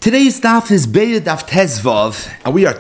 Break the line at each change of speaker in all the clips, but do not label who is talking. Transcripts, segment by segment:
Today's daf is Be'er Daf Tezvav, and we are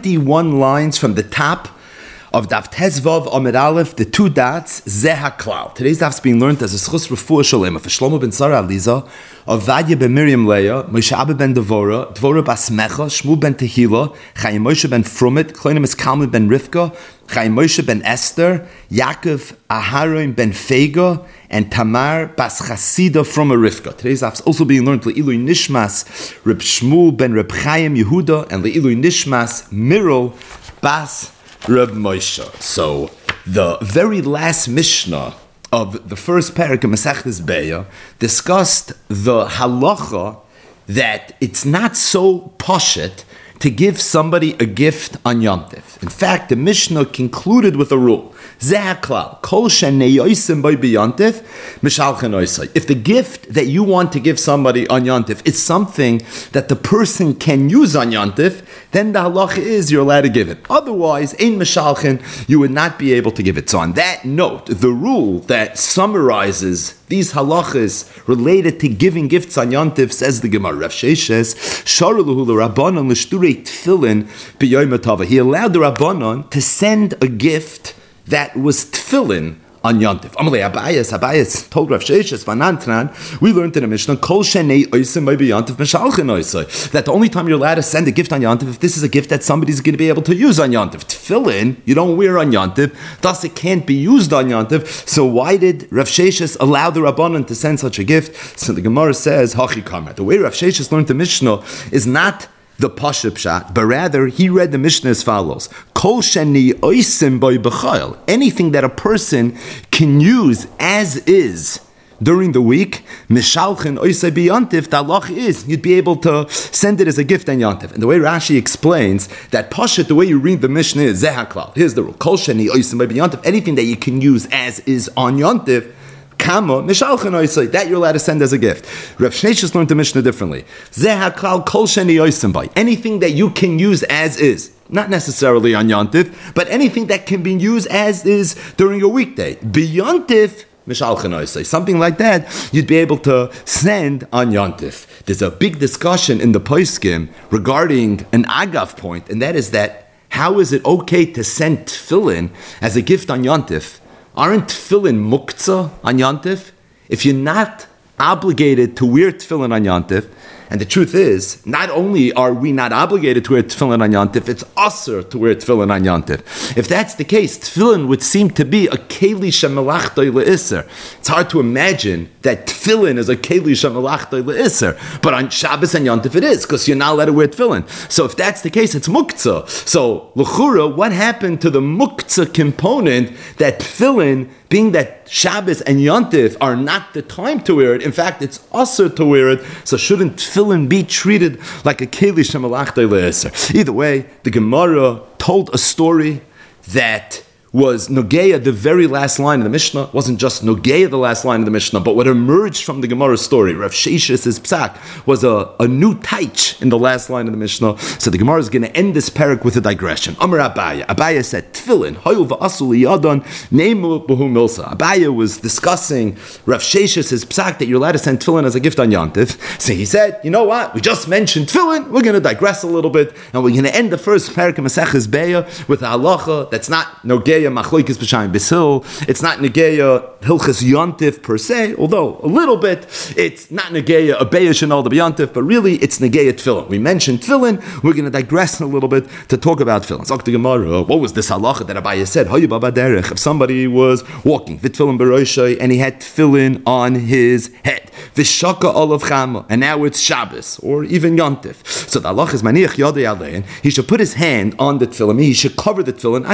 21 lines from the top of Daf Tezvav Amid Aleph, the two dots, Zeh HaKlal. Today's daf is being learned as a Schus Refuah Shalema for Shlomo ben Sarah Aliza, Ovadia ben Miriam Leah, Moshe Abba ben Devora, Dvora bas Mecha, Shmuel ben Tehila, Chaim Moshe ben Frumit, Kloinim is Kalman ben Rivka, Chaim Moshe ben Esther, Yaakov Aharon ben Fega, and Tamar bas Chasida from a Rivka. Today's daf is also being learned Le'ilui Nishmas, Reb Shmuel ben Reb Chaim Yehuda, and Le'ilui Nishmas, Miro bas Reb Moshe. So the very last Mishnah of the first parak of Masechtas Be'er discussed the halacha that it's not so poshet to give somebody a gift on Yom Tov. In fact, the Mishnah concluded with a rule. Zeh HaKlal, kol shenei yosim by b'Yom Tov, mishalchen oisai. If the gift that you want to give somebody on Yom Tov is something that the person can use on Yom Tov, then the halacha is you're allowed to give it. Otherwise, ein mishalchen, you would not be able to give it. So on that note, the rule that summarizes these halachas related to giving gifts on Yom Tov, says the Gemara, Rav Sheshes, Sharulahu l'Rabbanon l'shturei tefillin b'yom tova. He allowed the Rabbanon to send a gift that was tefillin on Yom Tov. Amalei Abayas told Rav Sheshes Vanantran, we learned in the Mishnah, Kol shenei oisim by Yom Tov mishalchen oisai, that the only time you're allowed to send a gift on Yom Tov if this is a gift that somebody's going to be able to use on Yom Tov. Tefillin, you don't wear on Yom Tov, thus it can't be used on Yom Tov. So why did Rav Sheshes allow the Rabbanon to send such a gift? So the Gemara says, Hachi Kamar. The way Rav Sheshes learned the Mishnah is not the Pashup Pshat, but rather he read the Mishnah as follows: Kol sheni oisim by b'chayil. Anything that a person can use as is during the week, mishalchen oisei b'yantiv, the halach is you'd be able to send it as a gift on Yantiv. And the way Rashi explains that Pashat, the way you read the Mishnah is Zeh HaKlal. Here's the rule: Kol sheni oisim by b'yantiv. Anything that you can use as is on Yantiv, Kama, mishalchen oisei, that you're allowed to send as a gift. Rav Sheshes learned the Mishnah differently. Zeh HaKlal kol sheni oisim by. Anything that you can use as is. Not necessarily on Yontif, but anything that can be used as is during a weekday. B'Yontif, mishalchen oisei. Something like that, you'd be able to send on Yontif. There's a big discussion in the Poskim regarding an Agav point, and that is that how is it okay to send tefillin as a gift on Yontif? Aren't tefillin muktzah on Yontif? If you're not obligated to wear tefillin on Yontif, and the truth is, not only are we not obligated to wear tefillin on Yontif, it's usher to wear tefillin on Yontif. If that's the case, tefillin would seem to be a keli shemelachtai le'isser. It's hard to imagine that tefillin is a keli shemelachtai le'isser, but on Shabbos and Yontif it is, because you're not allowed to wear tefillin. So if that's the case, it's muktzah. So, l'chura, what happened to the muktzah component that tefillin, being that Shabbos and Yontif are not the time to wear it, in fact, it's usher to wear it, so shouldn't tefillin be treated like a keli shemelachtai le'isser? Either way, the Gemara told a story that was Nogeya, the very last line of the Mishnah. Wasn't just Nogeya, the last line of the Mishnah, but what emerged from the Gemara story, Rav Sheshes' psak, was a new taich in the last line of the Mishnah. So the Gemara is going to end this parak with a digression. Amar Abaya. Abaya said, Tefillin, hoyu v'asul yadon, neimu b'hu milsa. Abaya was discussing Rav Sheshes' psak that you're allowed to send tefillin as a gift on Yontif. So he said, you know what? We just mentioned tefillin. We're going to digress a little bit, and we're going to end the first parak of Masechtas Be'er with a halacha that's not Nogeya Machloikis b'shayim b'sil. It's not Negeya Hilchas Yontif per se, although a little bit. It's not Negeya Abeya Shenal the B'Yontif, but really it's Negeya Tefillin. We mentioned Tefillin. We're going to digress a little bit to talk about Tefillin. Zok the Gemara, what was this halacha that Abaya said? Hayu baba derech. If somebody was walking v'tefillin b'roshai and he had Tefillin on his head, v'shaka olav chama, and now it's Shabbos or even Yontif. So the halacha is maniach yadei alein. He should put his hand on the Tefillin. He should cover the Tefillin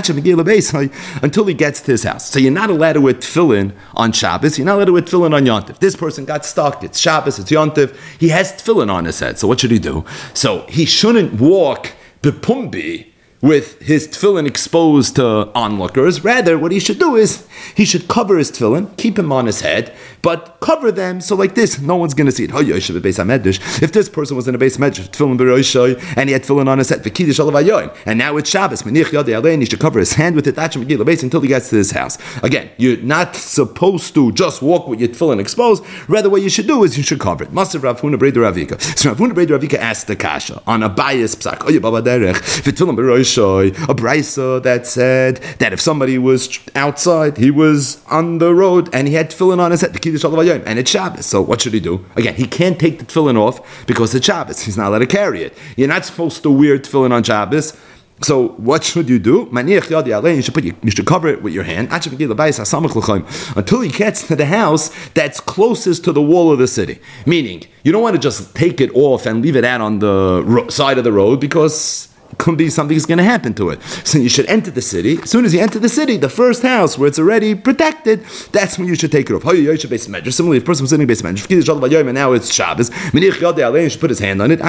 until he gets to his house. So you're not allowed to wear tefillin on Shabbos. You're not allowed to wear tefillin on Yontif. This person got stuck. It's Shabbos. It's Yontif. He has tefillin on his head. So what should he do? So he shouldn't walk bepumbi with his tefillin exposed to onlookers. Rather, what he should do is he should cover his tefillin, keep him on his head, but cover them so like this, no one's going to see it. If this person was in a base medrash, tefillin b'roishay, and he had tefillin on his head, and now it's Shabbos, he should cover his hand with it until he gets to his house. Again, you're not supposed to just walk with your tefillin exposed. Rather, what you should do is you should cover it. Master Rav Huna Breder Ravika. So Rav Huna Breder Ravika asked the kasha on a bias psak. A brisa that said that if somebody was outside, he was on the road, and he had tefillin on his head, and it's Shabbos. So what should he do? Again, he can't take the tefillin off because it's Shabbos. He's not allowed to carry it. You're not supposed to wear tefillin on Shabbos. So what should you do? You should cover it with your hand until he gets to the house that's closest to the wall of the city. Meaning, you don't want to just take it off and leave it out on the side of the road because it could be something's going to happen to it. So you should enter the city. As soon as you enter the city, the first house where it's already protected, that's when you should take it off. Similarly, if a person was sitting in base medrash, and now it's Shabbos, you should put his hand on it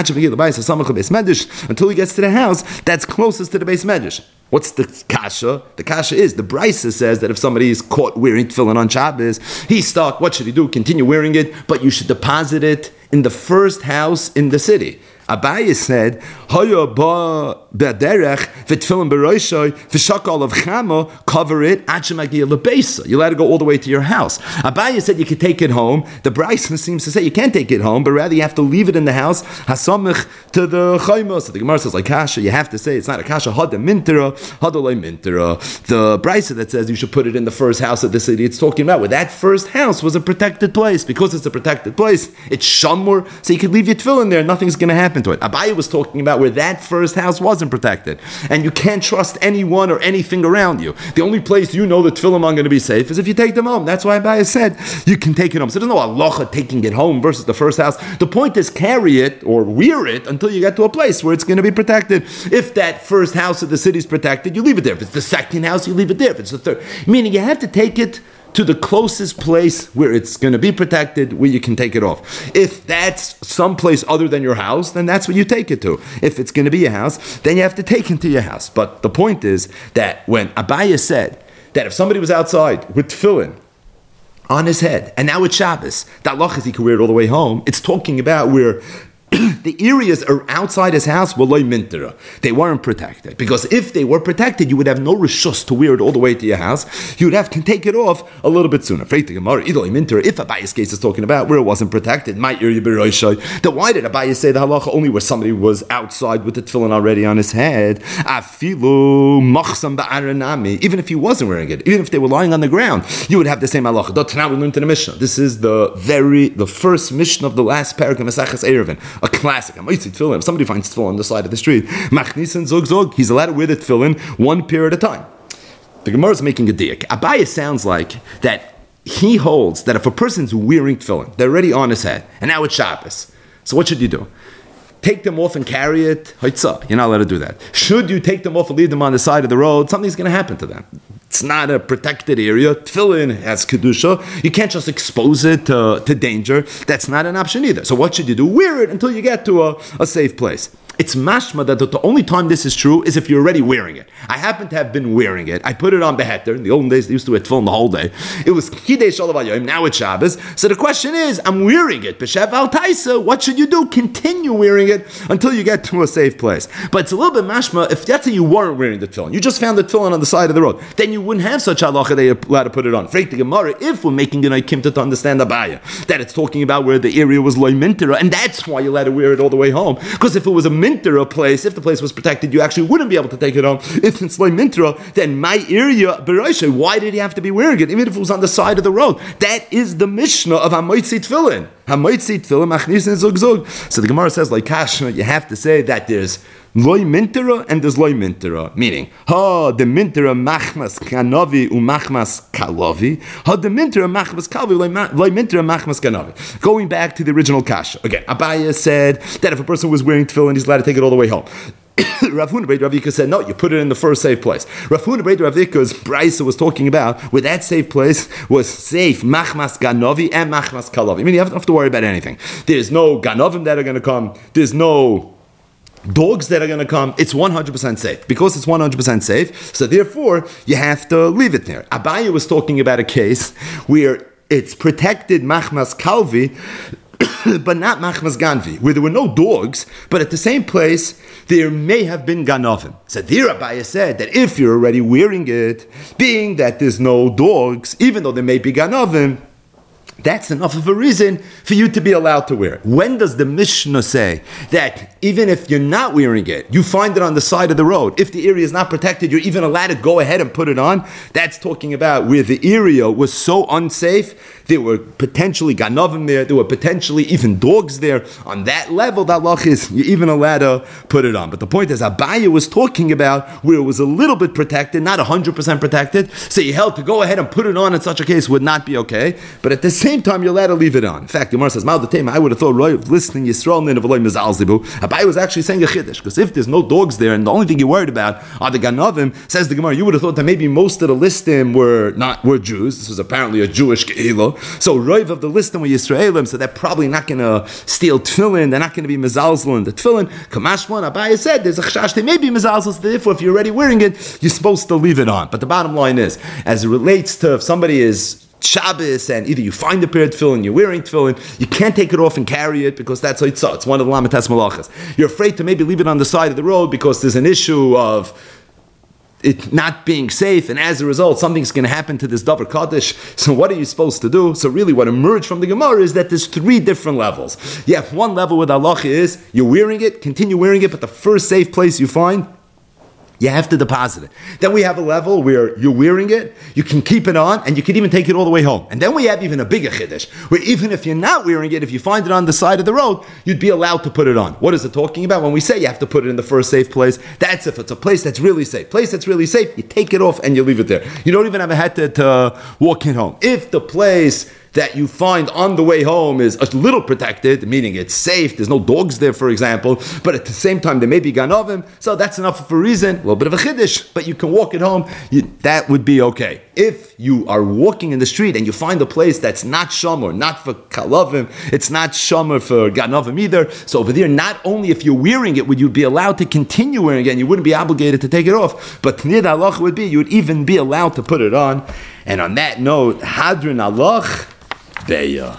until he gets to the house that's closest to the base medrash. What's the kasha? The kasha is, the brisa says that if somebody is caught wearing tefillin on Shabbos, he's stuck. What should he do? Continue wearing it, but you should deposit it in the first house in the city. Abaye said, "Hoya ba b'derech v'tefillin b'roishay v'shakal of chama, cover it achemagia lebeisa. You let it go all the way to your house." Abaye said you could take it home. The Bryson seems to say you can't take it home, but rather you have to leave it in the house hasamich to the chayma. So the Gemara says like kasha, you have to say it's not a kasha hada mintera hadolay mintera. The Bryson that says you should put it in the first house of the city, it's talking about where that first house was a protected place. Because it's a protected place, it's shamur, so you can leave your tefillin there. Nothing's going to happen to it. Abaye was talking about where that first house wasn't protected, and you can't trust anyone or anything around you. The only place you know the tefillin are going to be safe is if you take them home. That's why Abaye said you can take it home. So there's no halacha taking it home versus the first house. The point is carry it or wear it until you get to a place where it's going to be protected. If that first house of the city is protected, you leave it there. If it's the second house, you leave it there. If it's the third, meaning you have to take it to the closest place where it's going to be protected, where you can take it off. If that's someplace other than your house, then that's where you take it to. If it's going to be your house, then you have to take it to your house. But the point is that when Abaye said that if somebody was outside with tefillin on his head, and now it's Shabbos, that loch is he could wear it all the way home, it's talking about where the areas outside his house were loy mintera. They weren't protected. Because if they were protected, you would have no rishus to wear it all the way to your house. You would have to take it off a little bit sooner. If Abaye's case is talking about where it wasn't protected, then why did Abaye say the halacha only where somebody was outside with the tefillin already on his head? Even if he wasn't wearing it, even if they were lying on the ground, you would have the same halacha. Now we learned in the Mishnah. This is the first Mishnah of the last parak of Maseches Eruvin. A classic. If somebody finds tefillin on the side of the street, he's allowed to wear the tefillin one pair at a time. The Gemara is making a diak. Abaye sounds like that he holds that if a person's wearing tefillin, they're already on his head, and now it's Shabbos. So what should you do? Take them off and carry it? You're not allowed to do that. Should you take them off and leave them on the side of the road? Something's going to happen to them. It's not a protected area. Tefillin has kedusha. You can't just expose it to danger. That's not an option either. So what should you do? Wear it until you get to a safe place. It's mashma that the only time this is true is if you're already wearing it. I happen to have been wearing it. I put it on beheter. In the olden days, they used to wear tefillin the whole day. It was Kidei Shalav Hayoim. Now it's Shabbos. So the question is, I'm wearing it. B'Shev Al Taisa, what should you do? Continue wearing it until you get to a safe place. But it's a little bit mashma if that's how you weren't wearing the tefillin. You just found the tefillin on the side of the road. Then you wouldn't have such halacha that you're allowed to put it on. Freik the Gemara, if we're making an aikimta to understand Abaye, that it's talking about where the area was loy mintera, and that's why you allowed to wear it all the way home. Because if it was a mintera place, if the place was protected, you actually wouldn't be able to take it home. If it's loy mintera, then my area, Bereisha, why did he have to be wearing it? Even if it was on the side of the road. That is the Mishnah of Hamoitzi Tefillin. Hamoitzi Tefillin, Machnisin Zug Zug. So the Gemara says, like Kasha, you have to say that there's loy mintera and there's loy mintera, meaning the mintera machmas kanavi umachmas kalavi, the mintera machmas kalavi loy mintera machmas kanavi. Going back to the original kasha again, Abaye said that if a person was wearing tefillin, he's allowed to take it all the way home. Rav Huna Breder Ravika said, no, you put it in the first safe place. Rav Huna Breder Ravika's Brisa was talking about where that safe place was safe, machmas ganovi and machmas kalavi. I mean, you don't have to worry about anything. There's no ganovim that are going to come. There's no dogs that are going to come, it's 100% safe. Because it's 100% safe, so therefore, you have to leave it there. Abaye was talking about a case where it's protected machmas kalvi, but not machmas ganvi, where there were no dogs, but at the same place, there may have been ganovim. So there Abaye said that if you're already wearing it, being that there's no dogs, even though there may be ganovim, that's enough of a reason for you to be allowed to wear it. When does the Mishnah say that even if you're not wearing it, you find it on the side of the road, if the area is not protected, you're even allowed to go ahead and put it on? That's talking about where the area was so unsafe, there were potentially ganovim there were potentially even dogs there. On that level, that halach is you're even allowed to put it on. But the point is, Abaye was talking about where it was a little bit protected, not 100% protected, so you held to go ahead and put it on in such a case would not be okay. But at the same time, you're allowed to leave it on. In fact, the Gemara says, I would have thought, listening Yisrael Nin of Eloi Mizal Zibu, Abaye was actually saying a chiddush, because if there's no dogs there and the only thing you're worried about are the ganovim, says the Gemara, you would have thought that maybe most of the listim were Jews. This was apparently a Jewish Ke'ilah. So Roiv of the listim were Yisraelim, so they're probably not going to steal tefillin, they're not going to be mezalzel in the tefillin. Kamashwan, Abaye said, there's a chashash, they may be mezalzel, so therefore if you're already wearing it, you're supposed to leave it on. But the bottom line is, as it relates to if somebody is Shabbos and either you find a pair of tefillin, you're wearing tefillin, you can't take it off and carry it because that's Haitzah. It's one of the Lamatas Malachas. You're afraid to maybe leave it on the side of the road because there's an issue of it not being safe, and as a result, something's going to happen to this Davar Kaddish. So what are you supposed to do? So really what emerged from the Gemara is that there's three different levels. You have one level where the halacha is, you're wearing it, continue wearing it, but the first safe place you find, you have to deposit it. Then we have a level where you're wearing it, you can keep it on, and you can even take it all the way home. And then we have even a bigger chiddush, where even if you're not wearing it, if you find it on the side of the road, you'd be allowed to put it on. What is it talking about? When we say you have to put it in the first safe place, that's if it's a place that's really safe. Place that's really safe, you take it off and you leave it there. You don't even have a head to walk in home. If the place that you find on the way home is a little protected, meaning it's safe, there's no dogs there, for example, but at the same time there may be ganovim, so that's enough of a reason, a little bit of a chiddush, but you can walk it home, that would be okay. If you are walking in the street and you find a place that's not shamor, not for kalavim, it's not shamor for ganovim either, so over there, not only if you're wearing it would you be allowed to continue wearing it, and you wouldn't be obligated to take it off, but nid halach would be, you would even be allowed to put it on. And on that note, hadrin halach, Beya.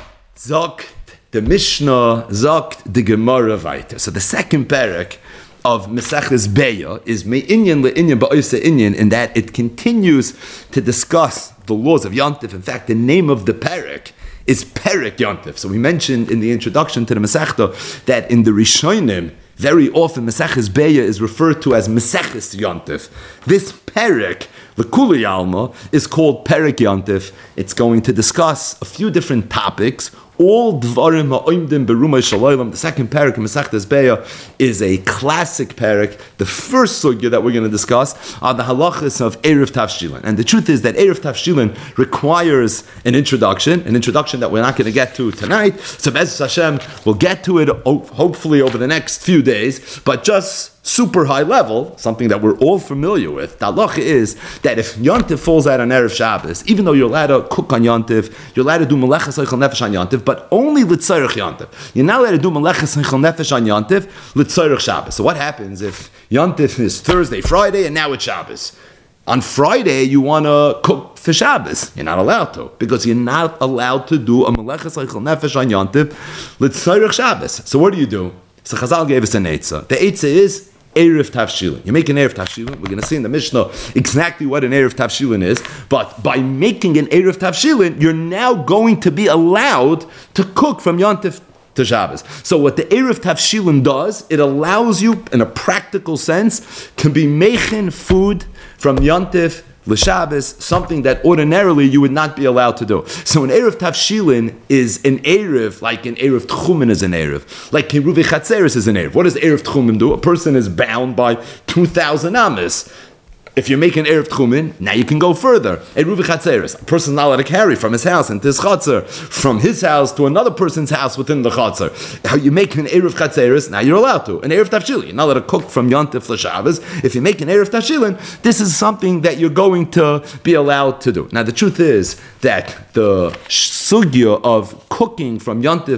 Zogt the Mishnah, zogt the Gemara weiter. So the second parak of Meseches Beya is me'inyan le'inyan ba'oisa inyan, in that it continues to discuss the laws of Yontif. In fact, the name of the parak is Perek Yontif. So we mentioned in the introduction to the Masechta that in the Rishonim, very often Meseches Beya is referred to as Meseches Yontif. This parak, the Kuli Alma, is called Perek Yontif. It's going to discuss a few different topics. All Dvarim Ha'oimdim Berumay Shalaylam. The second parak in Masechtas Beya is a classic parak. The first sugya that we're going to discuss are the halachas of Erev Tavshilin. And the truth is that Erev Tavshilin requires an introduction that we're not going to get to tonight. So Be'ez Hashem, we'll get to it hopefully over the next few days, but just super high level, something that we're all familiar with. The halacha is that if Yontif falls out on Erev Shabbos, even though you're allowed to cook on Yontif, you're allowed to do Melechas Eichel Nefesh on Yontif, but only L'tzarech Yontif. You're not allowed to do Melechas Eichel Nefesh on Yontif, L'tzarech Shabbos. So what happens if Yontif is Thursday, Friday, and now it's Shabbos? On Friday, you want to cook for Shabbos. You're not allowed to, because you're not allowed to do a Melechas Eichel Nefesh on Yontif, L'tzarech Shabbos. So what do? So Chazal gave us an eitzah. The eitzah is Erev Tavshilin. You make an Erev Tavshilin. We're going to see in the Mishnah exactly what an Erev Tavshilin is. But by making an Erev Tavshilin, you're now going to be allowed to cook from Yontif to Shabbos. So what the Erev Tavshilin does, it allows you, in a practical sense, to be making food from Yontif L'Shabbos, something that ordinarily you would not be allowed to do. So an Erev Tavshilin is an Erev, like an Erev Tchumen is an Erev, like Keruvi Chatzeris is an Erev. What does Erev Tchumen do? A person is bound by 2,000 amas. If you make an Erev Tchumen, now you can go further. Eruvi Chatzeris, a person is not allowed to carry from his house into his Chatzer, from his house to another person's house within the Chatzer. How you make an Erev Chatzeris, now you're allowed to. An Erev Tavshilin, you're not allowed to cook from Yontif L'Shabbos. If you make an Erev Tavshilin, this is something that you're going to be allowed to do. Now the truth is that the sugya of cooking from Yontif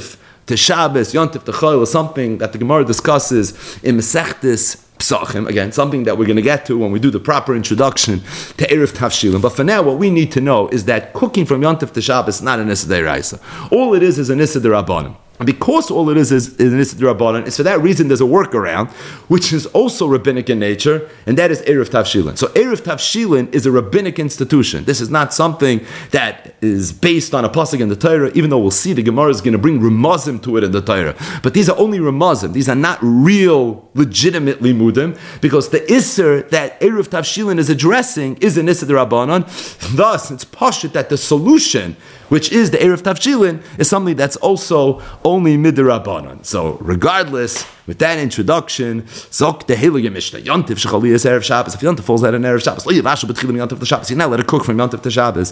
to Shabbos, Yontif to Chol is something that the Gemara discusses in Masechtes Psachim, again, something that we're going to get to when we do the proper introduction to Erev Tavshilin. But for now, what we need to know is that cooking from Yontif to Shabbos is not an Issa D'Oraisa. All it is an Issa D'Rabbanan. And because all it is an Issa D'Rabbanan, it's for that reason there's a workaround, which is also rabbinic in nature, and that is Erev Tavshilin. So Erev Tavshilin is a rabbinic institution. This is not something that is based on a pasuk in the Torah, even though we'll see the Gemara is going to bring Ramazim to it in the Torah. But these are only Ramazim. These are not real, legitimately Mudim, because the Isser that Erev Tavshilin is addressing is an Issa D'Rabbanan. Thus, it's pashut that the solution, which is the Erev Tavshilin, is something that's also only Midrabanan. So, regardless, with that introduction, Zok the Heilige Mishnah, Yontif Shechaliyas Erev Shabbos. If Yontif falls out on Erev Shabbos, you're not allowed to cook from Yontif to Shabbos.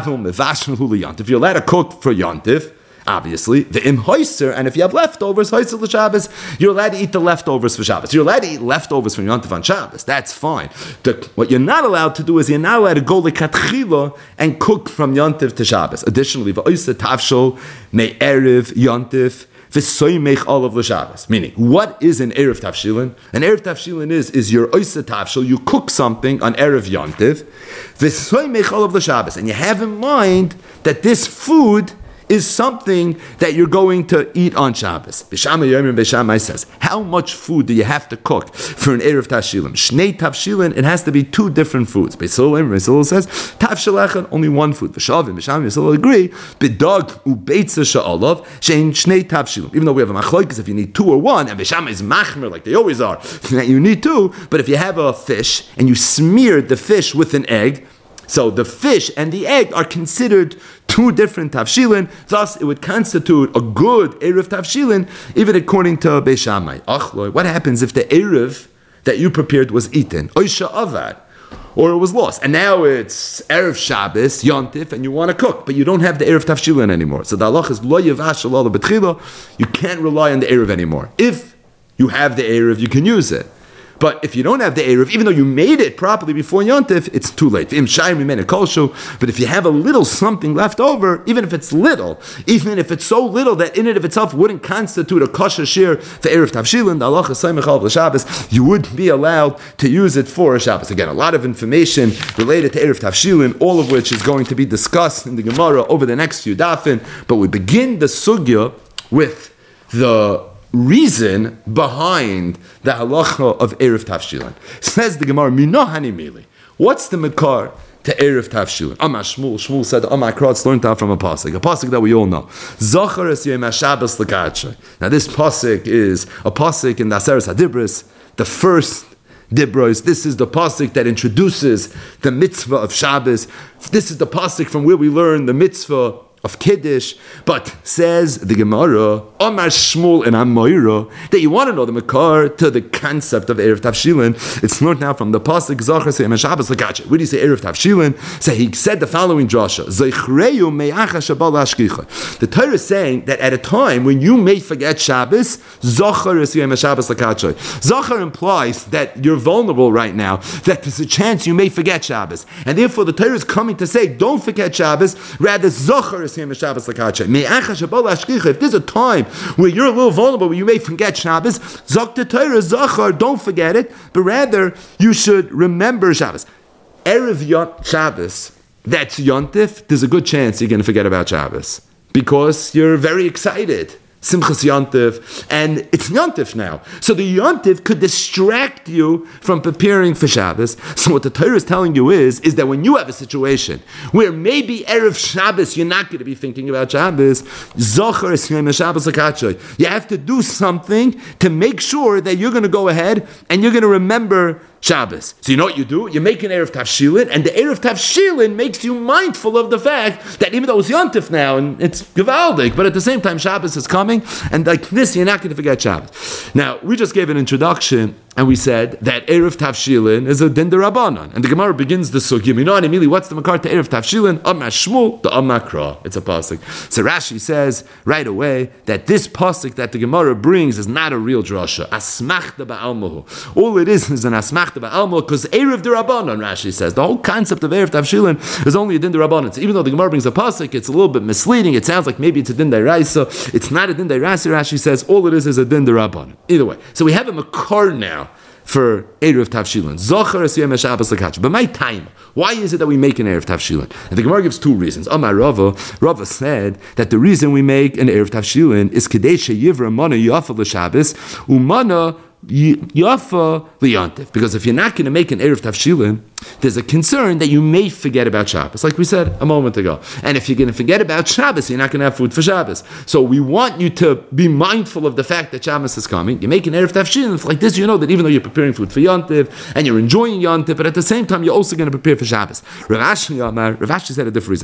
If you're allowed to cook for Yontif, obviously, the imhoiser, and if you have leftovers, hoiser l'Shabbos, you're allowed to eat the leftovers for Shabbos. You're allowed to eat leftovers from Yontif on Shabbos. That's fine. What you're not allowed to do is you're not allowed to go lekatchila and cook from Yontif to Shabbos. Additionally, v'oiser tavshol me erev Yontif v'soymech olav l'Shabbos. Meaning, what is an erev tavshilin? An erev tavshilin is your oiser tavshol. You cook something on erev Yontif v'soymech olav l'Shabbos, and you have in mind that this food is something that you're going to eat on Shabbos. Beishamai says, how much food do you have to cook for an Erev Tavshilin? Shnei Tavshilin, it has to be two different foods. Beishamai says, Tavshilechan, only one food. Beishamai agree, B'dag u'beitza sha'alav, shein Shnei Tavshilin. Even though we have a machlokes, if you need two or one, and Beishamai is machmer, like they always are, you need two, but if you have a fish, and you smeared the fish with an egg, so the fish and the egg are considered two different tavshilin, thus it would constitute a good Erev Tavshilin, even according to Beis Shammai. What happens if the Erev that you prepared was eaten? Oisha avad, or it was lost, and now it's Erev Shabbos, Yontif, and you want to cook, but you don't have the Erev Tavshilin anymore. So the halach is lo yevash ala b'tchila, you can't rely on the Erev anymore. If you have the Erev, you can use it. But if you don't have the Erev, even though you made it properly before Yontif, it's too late. But if you have a little something left over, even if it's little, even if it's so little that in and of itself wouldn't constitute a kosher shear for Erev Tavshilin, the halacha Soymech Olav Shabbos, you would be allowed to use it for a Shabbos. Again, a lot of information related to Erev Tavshilin, all of which is going to be discussed in the Gemara over the next few dafin. But we begin the sugya with the reason behind the halacha of Erev Tavshilin. Says the Gemara, Minohani Mili. What's the makar to Erev Tavshilin? Amar Shmuel said, Amar Kratz learned out from a pasuk that we all know. Zachar es Yom HaShabbos l'Kadshay. Now this pasuk is a pasuk in the Aseres HaDibros, the first Dibros. This is the pasuk that introduces the mitzvah of Shabbos. This is the pasuk from where we learn the mitzvah of Kiddush, but says the Gemara, Omar Shmuel and Amoira, that you want to know the makar to the concept of Erev Tavshilin. It's learned now from the pasuk Zachar Seyem Shabbos L'Kadshay. Where do you say Erev Tavshilin? So he said the following drasha: Zeichreyu me'acha Shabbat la'ashkicha. The Torah is saying that at a time when you may forget Shabbos, Zachar Seyem Shabbos L'Kadshay. Zachar implies that you're vulnerable right now, that there's a chance you may forget Shabbos, and therefore the Torah is coming to say, don't forget Shabbos. Rather, Zachar. If there's a time where you're a little vulnerable, where you may forget Shabbos, Zok the Torah, Zachar, don't forget it, but rather you should remember Shabbos. Erev Shabbos, that's Yontif, there's a good chance you're going to forget about Shabbos because you're very excited. Simchas Yontif, and it's Yontif now. So the Yontif could distract you from preparing for Shabbos. So what the Torah is telling you is that when you have a situation where maybe Erev Shabbos you're not going to be thinking about Shabbos, Zocher is Shabbos L'Kadshay. You have to do something to make sure that you're going to go ahead and you're going to remember Shabbos. So you know what you do? You make an Erev Tavshilin, and the Erev Tavshilin makes you mindful of the fact that even though it's Yontif now, and it's Gevaldik, but at the same time Shabbos is coming, and like this, you're not going to forget Shabbos. Now, we just gave an introduction And we said that Erev Tavshilin is a din derabanan. And the Gemara begins the sugya. You know what I mean? What's the makar to Erev Tavshilin? Amma Shmuel, the Amma Kra. It's a pasuk. So Rashi says right away that this pasuk that the Gemara brings is not a real drasha. Asmachta ba'almahu. All it is an asmachta ba'almahu because Erev derabanan, Rashi says. The whole concept of Erev Tavshilin is only a din derabanan. So even though the Gemara brings a pasuk, it's a little bit misleading. It sounds like maybe it's a din deraisa. It's not a din deraisa. Rashi says all it is a din derabanan. Either way. So we have a makar now for Erev Tavshilin. Zochar Esiyam Shabbos L'Kach. But my time, why is it that we make an Erev Tavshilin? And the Gemara gives two reasons. Amar Rava said that the reason we make an Erev Tavshilin is Kedei Sheyivra Mana Yafa L'Shabbos Umana Yafa L'Yantiv. Because if you're not going to make an Erev Tavshilin, there's a concern that you may forget about Shabbos, like we said a moment ago. And if you're going to forget about Shabbos, you're not going to have food for Shabbos. So we want you to be mindful of the fact that Shabbos is coming. You make an Erev Tavshilin, like this, you know that even though you're preparing food for Yantiv, and you're enjoying Yantiv, but at the same time, you're also going to prepare for Shabbos. Rav Ashi said a different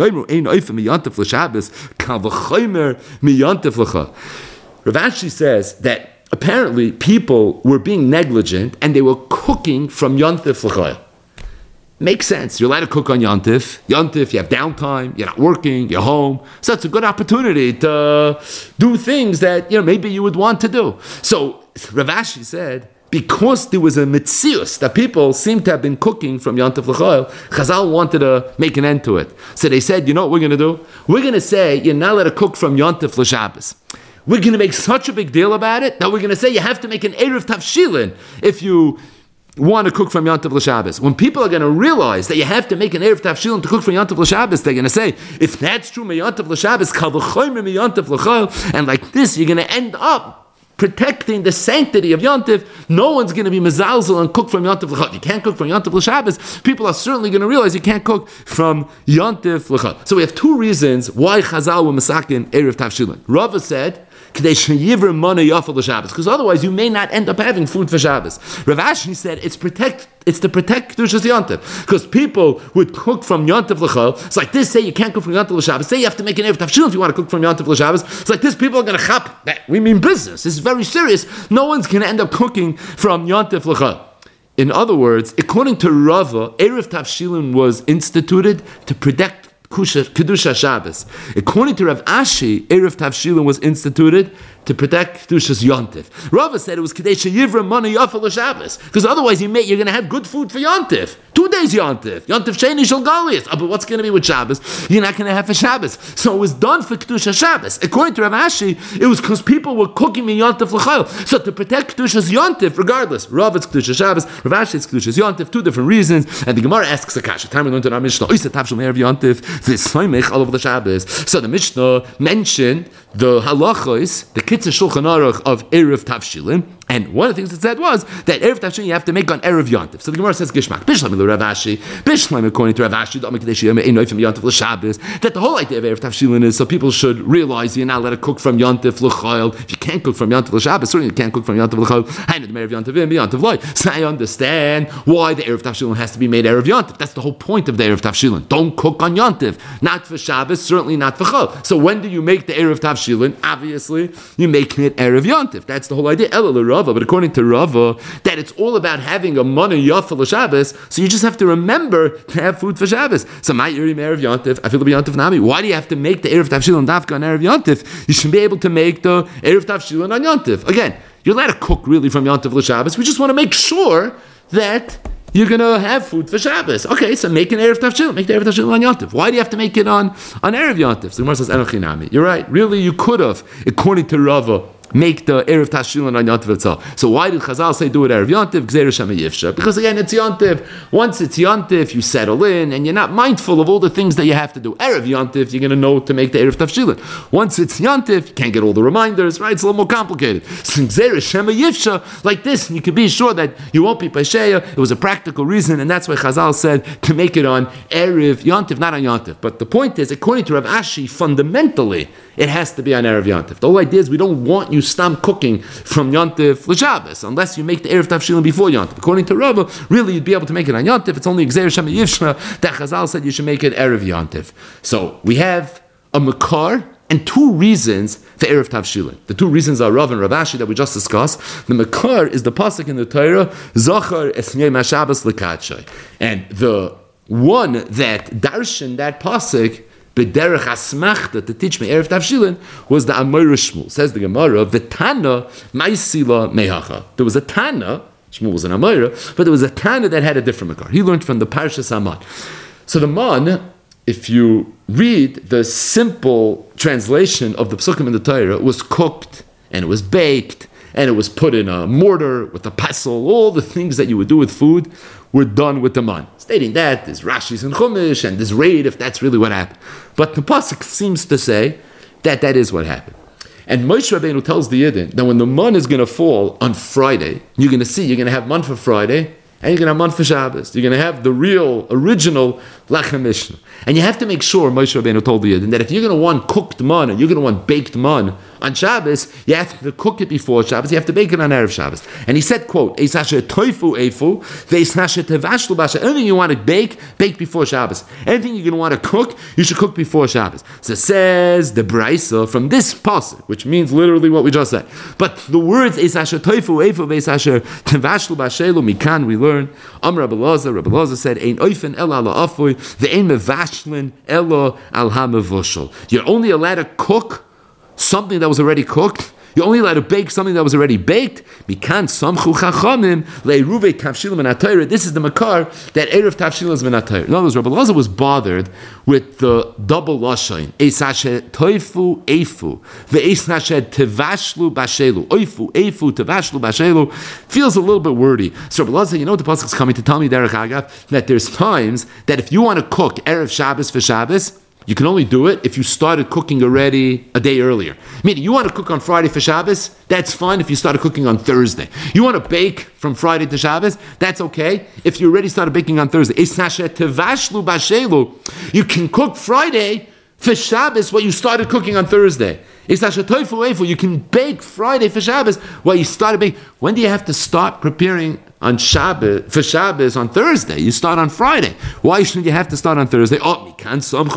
reason. Rav Ashi says that apparently people were being negligent and they were cooking from Yantif L'chayil. Makes sense. You're allowed to cook on Yantif. Yantif, you have downtime, you're not working, you're home. So it's a good opportunity to do things that maybe you would want to do. So Rav Ashi said, because there was a mitzius that people seem to have been cooking from Yantif L'chayil, Chazal wanted to make an end to it. So they said, you know what we're going to do? We're going to say you're not allowed to cook from Yantif L'Shabbos. We're going to make such a big deal about it that we're going to say you have to make an Erev Tavshilin if you want to cook from Yantiv L'Shabbos. When people are going to realize that you have to make an Erev Tavshilin to cook from Yantiv L'Shabbos, they're going to say, if that's true, Yantiv L'Shabbos, Kal V'chomer Yantiv L'Chayil, and like this, you're going to end up protecting the sanctity of Yantiv. No one's going to be mezalzel and cook from Yantiv L'Chayil. You can't cook from Yantiv L'Shabbos. People are certainly going to realize you can't cook from Yantiv L'Chayil. So we have two reasons why Chazal were masakin Erev Tavshilin. Rava said, because otherwise you may not end up having food for Shabbos. Rav Ashi said it's to protect Kedushas Yontif. Because people would cook from Yontif L'Chayil. It's like this, say you can't cook from Yontif L'Shabbos. Say you have to make an Erev Tavshilin if you want to cook from Yontif L'Shabbos. It's like this, people are going to chap that. We mean business. This is very serious. No one's going to end up cooking from Yontif L'Chayil. In other words, according to Rava, Erev Tavshilin was instituted to protect Kedusha Shabbos. According to Rav Ashi, Erev Tavshilin was instituted to protect Kedushas Yontif. Rava said it was Kedei Sheyivra Mana Yafa L'Shabbos, because otherwise you're going to have good food for Yontif. 2 days Yontif. Yontif Sheni Shel Galias. But what's going to be with Shabbos? You're not going to have for Shabbos. So it was done for Kedusha Shabbos. According to Rav Ashi, it was because people were cooking in Yontif L'Chayil. So to protect Kedushas Yontif, regardless, Rav it's Kedusha Shabbos, Rav Ashi it's Kedushas Yontif, two different reasons. And the Gemara asks a kasha. Time we learned in our Mishnah, Oisa Tavshil Me'erev Yontif, this Soimech all over the Shabbos. So the Mishnah mentioned the halachos, the Kitzur Shulchan Aruch of Erev Tavshilin, and one of the things it said was that Erev Tavshilin you have to make on Erev Yontif. So the Gemara says Gishmak, Bishlam Rav Ashi, Bishlam according to Rav Ashi, that the whole idea of Erev Tavshilin is so people should realize you're not allowed to cook from Yontif L'Chayil. If you can't cook from Yontif L'Shabbos, certainly you can't cook from Yontif L'Chayil. So I understand why the Erev Tavshilin has to be made Erev Yontif. That's the whole point of the Erev Tavshilin. Don't cook on Yontif, not for Shabbos, certainly not for Chol. So when do you make the Erev Tavshilin? Obviously, you're making it Erev Yontif. That's the whole idea. But according to Rava, that it's all about having a Mana Yafa L'Shabbos, so you just have to remember to have food for Shabbos. So my Erev Yontif, I feel to be Yontif Nami. Why do you have to make the Erev Tavshilin Dafka on Erev Yontif? You should be able to make the Erev Tavshilin on Yontif. Again, you're allowed to cook really from Yontif L'Shabbos. We just want to make sure that you're going to have food for Shabbos. Okay, so make an Erev Tavshilin. Make the Erev Tavshilin on Yontif. Why do you have to make it on Erev Yontif? So the Gemara says, Enochinami. You're right. Really, you could have, according to Rava, make the Erev Tavshilin on Yontif itself. So why did Chazal say do it Erev Yontif? Gzeir Shema Yifsha. Because again, it's Yontif. Once it's Yontif, you settle in and you're not mindful of all the things that you have to do. Erev Yontif, you're going to know to make the Erev Tavshilin. Once it's Yontif, you can't get all the reminders, right? It's a little more complicated. So Gzeir Shema Yifsha, like this, and you can be sure that you won't be Pasheya. It was a practical reason, and that's why Chazal said to make it on Erev Yontif, not on Yontif. But the point is, according to Rav Ashi, fundamentally, it has to be on Erev Yontif. The whole idea is we don't want you stam cooking from Yontif L'Shabbos unless you make the Erev Tavshilin before Yontif. According to Rava, really you'd be able to make it on Yontif. It's only Gzeir Shema Yivshna that Chazal said you should make it Erev Yontif. So we have a makar and two reasons for Erev Tavshilin. The two reasons are Rav and Rav Ashi that we just discussed. The Makar is the pasuk in the Torah, Zachar es Yom HaShabbos l'kadshay. And the one that darshan that pasuk, B'derech Asmachta, to teach me Erev Tavshilin, was the Amoira Shmuel. Says the Gemara, V'tana Ma'isila Mehacha. There was a Tana, Shmuel was an Amoira, but there was a Tana that had a different Makar. He learned from the Parshas Aman. So the Man, if you read the simple translation of the Psukim in the Torah, it was cooked, and it was baked, and it was put in a mortar with a pestle. All the things that you would do with food were done with the man. Stating that, there's Rashi's and Chumash, and there's raid, if that's really what happened. But the Pasuk seems to say that that is what happened. And Moshe Rabbeinu tells the Yidden that when the man is going to fall on Friday, you're going to have man for Friday, and you're going to have man for Shabbos. You're going to have the real, original Lechem Mishnah. And you have to make sure, Moshe Rabbeinu told the Yidden, that if you're going to want cooked man, and you're going to want baked man on Shabbos, you have to cook it before Shabbos, you have to bake it on Erev Shabbos. And he said, quote, anything you want to bake before Shabbos. Anything you're going to want to cook, you should cook before Shabbos. So says the Braisa from this pasuk, which means literally what we just said. But the words mikan we learn. Rabbi Elazar said, Ein oifen el ala afoy, ve'ein mevashlin elo al ha'mevushal. You're only allowed to cook something that was already cooked. You're only allowed to bake something that was already baked. Mikan samchu chachamim le'eruve tavshilim min HaTorah. This is the makar that Erev Tavshilim is min HaTorah. In other words, Rabbi Elazar was bothered with the double lashon. Eis hasher toifu eifu ve'eis hasher tevashlu bashelu. Oifu eifu tevashlu bashelu feels a little bit wordy. So Rabbi Elazar, you know what the pasuk is coming to tell me, Derech Agav, that there's times that if you want to cook Erev Shabbos for Shabbos, you can only do it if you started cooking already a day earlier. Meaning, you want to cook on Friday for Shabbos, that's fine if you started cooking on Thursday. You want to bake from Friday to Shabbos, that's okay if you already started baking on Thursday. You can cook Friday for Shabbos what you started cooking on Thursday. You can bake Friday for Shabbos what you started baking. When do you have to start preparing on Shabbos, for Shabbos on Thursday? You start on Friday. Why shouldn't you have to start on Thursday? This is a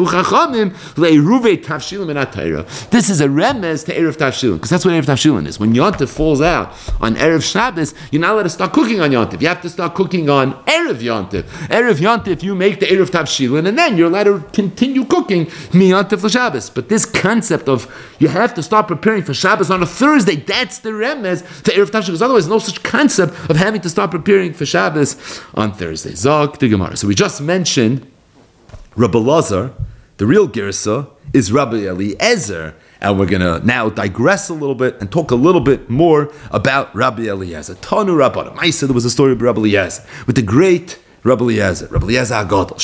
remez to Erev Tavshilin, because that's what Erev Tavshilin is. When Yontif falls out on Erev Shabbos, you're not allowed to start cooking on Yontif. You have to start cooking on Erev Yontif. Erev Yontif, you make the Erev Tavshilin, and then you're allowed to continue cooking mi Yontif l'Shabbos. But this concept of you have to start preparing for Shabbos on a Thursday, that's the remez to Erev Tavshilin, because otherwise no such concept of having to start preparing for Shabbos on Thursday. Zog the Gemara. So we just mentioned Rabbi Elazar. The real Girsa is Rabbi Eliezer, and we're going to now digress a little bit and talk a little bit more about Rabbi Eliezer. Tanu Rabbanim. I said there was a story of Rabbi Eliezer with the great Rabbi Eliezer Agadol.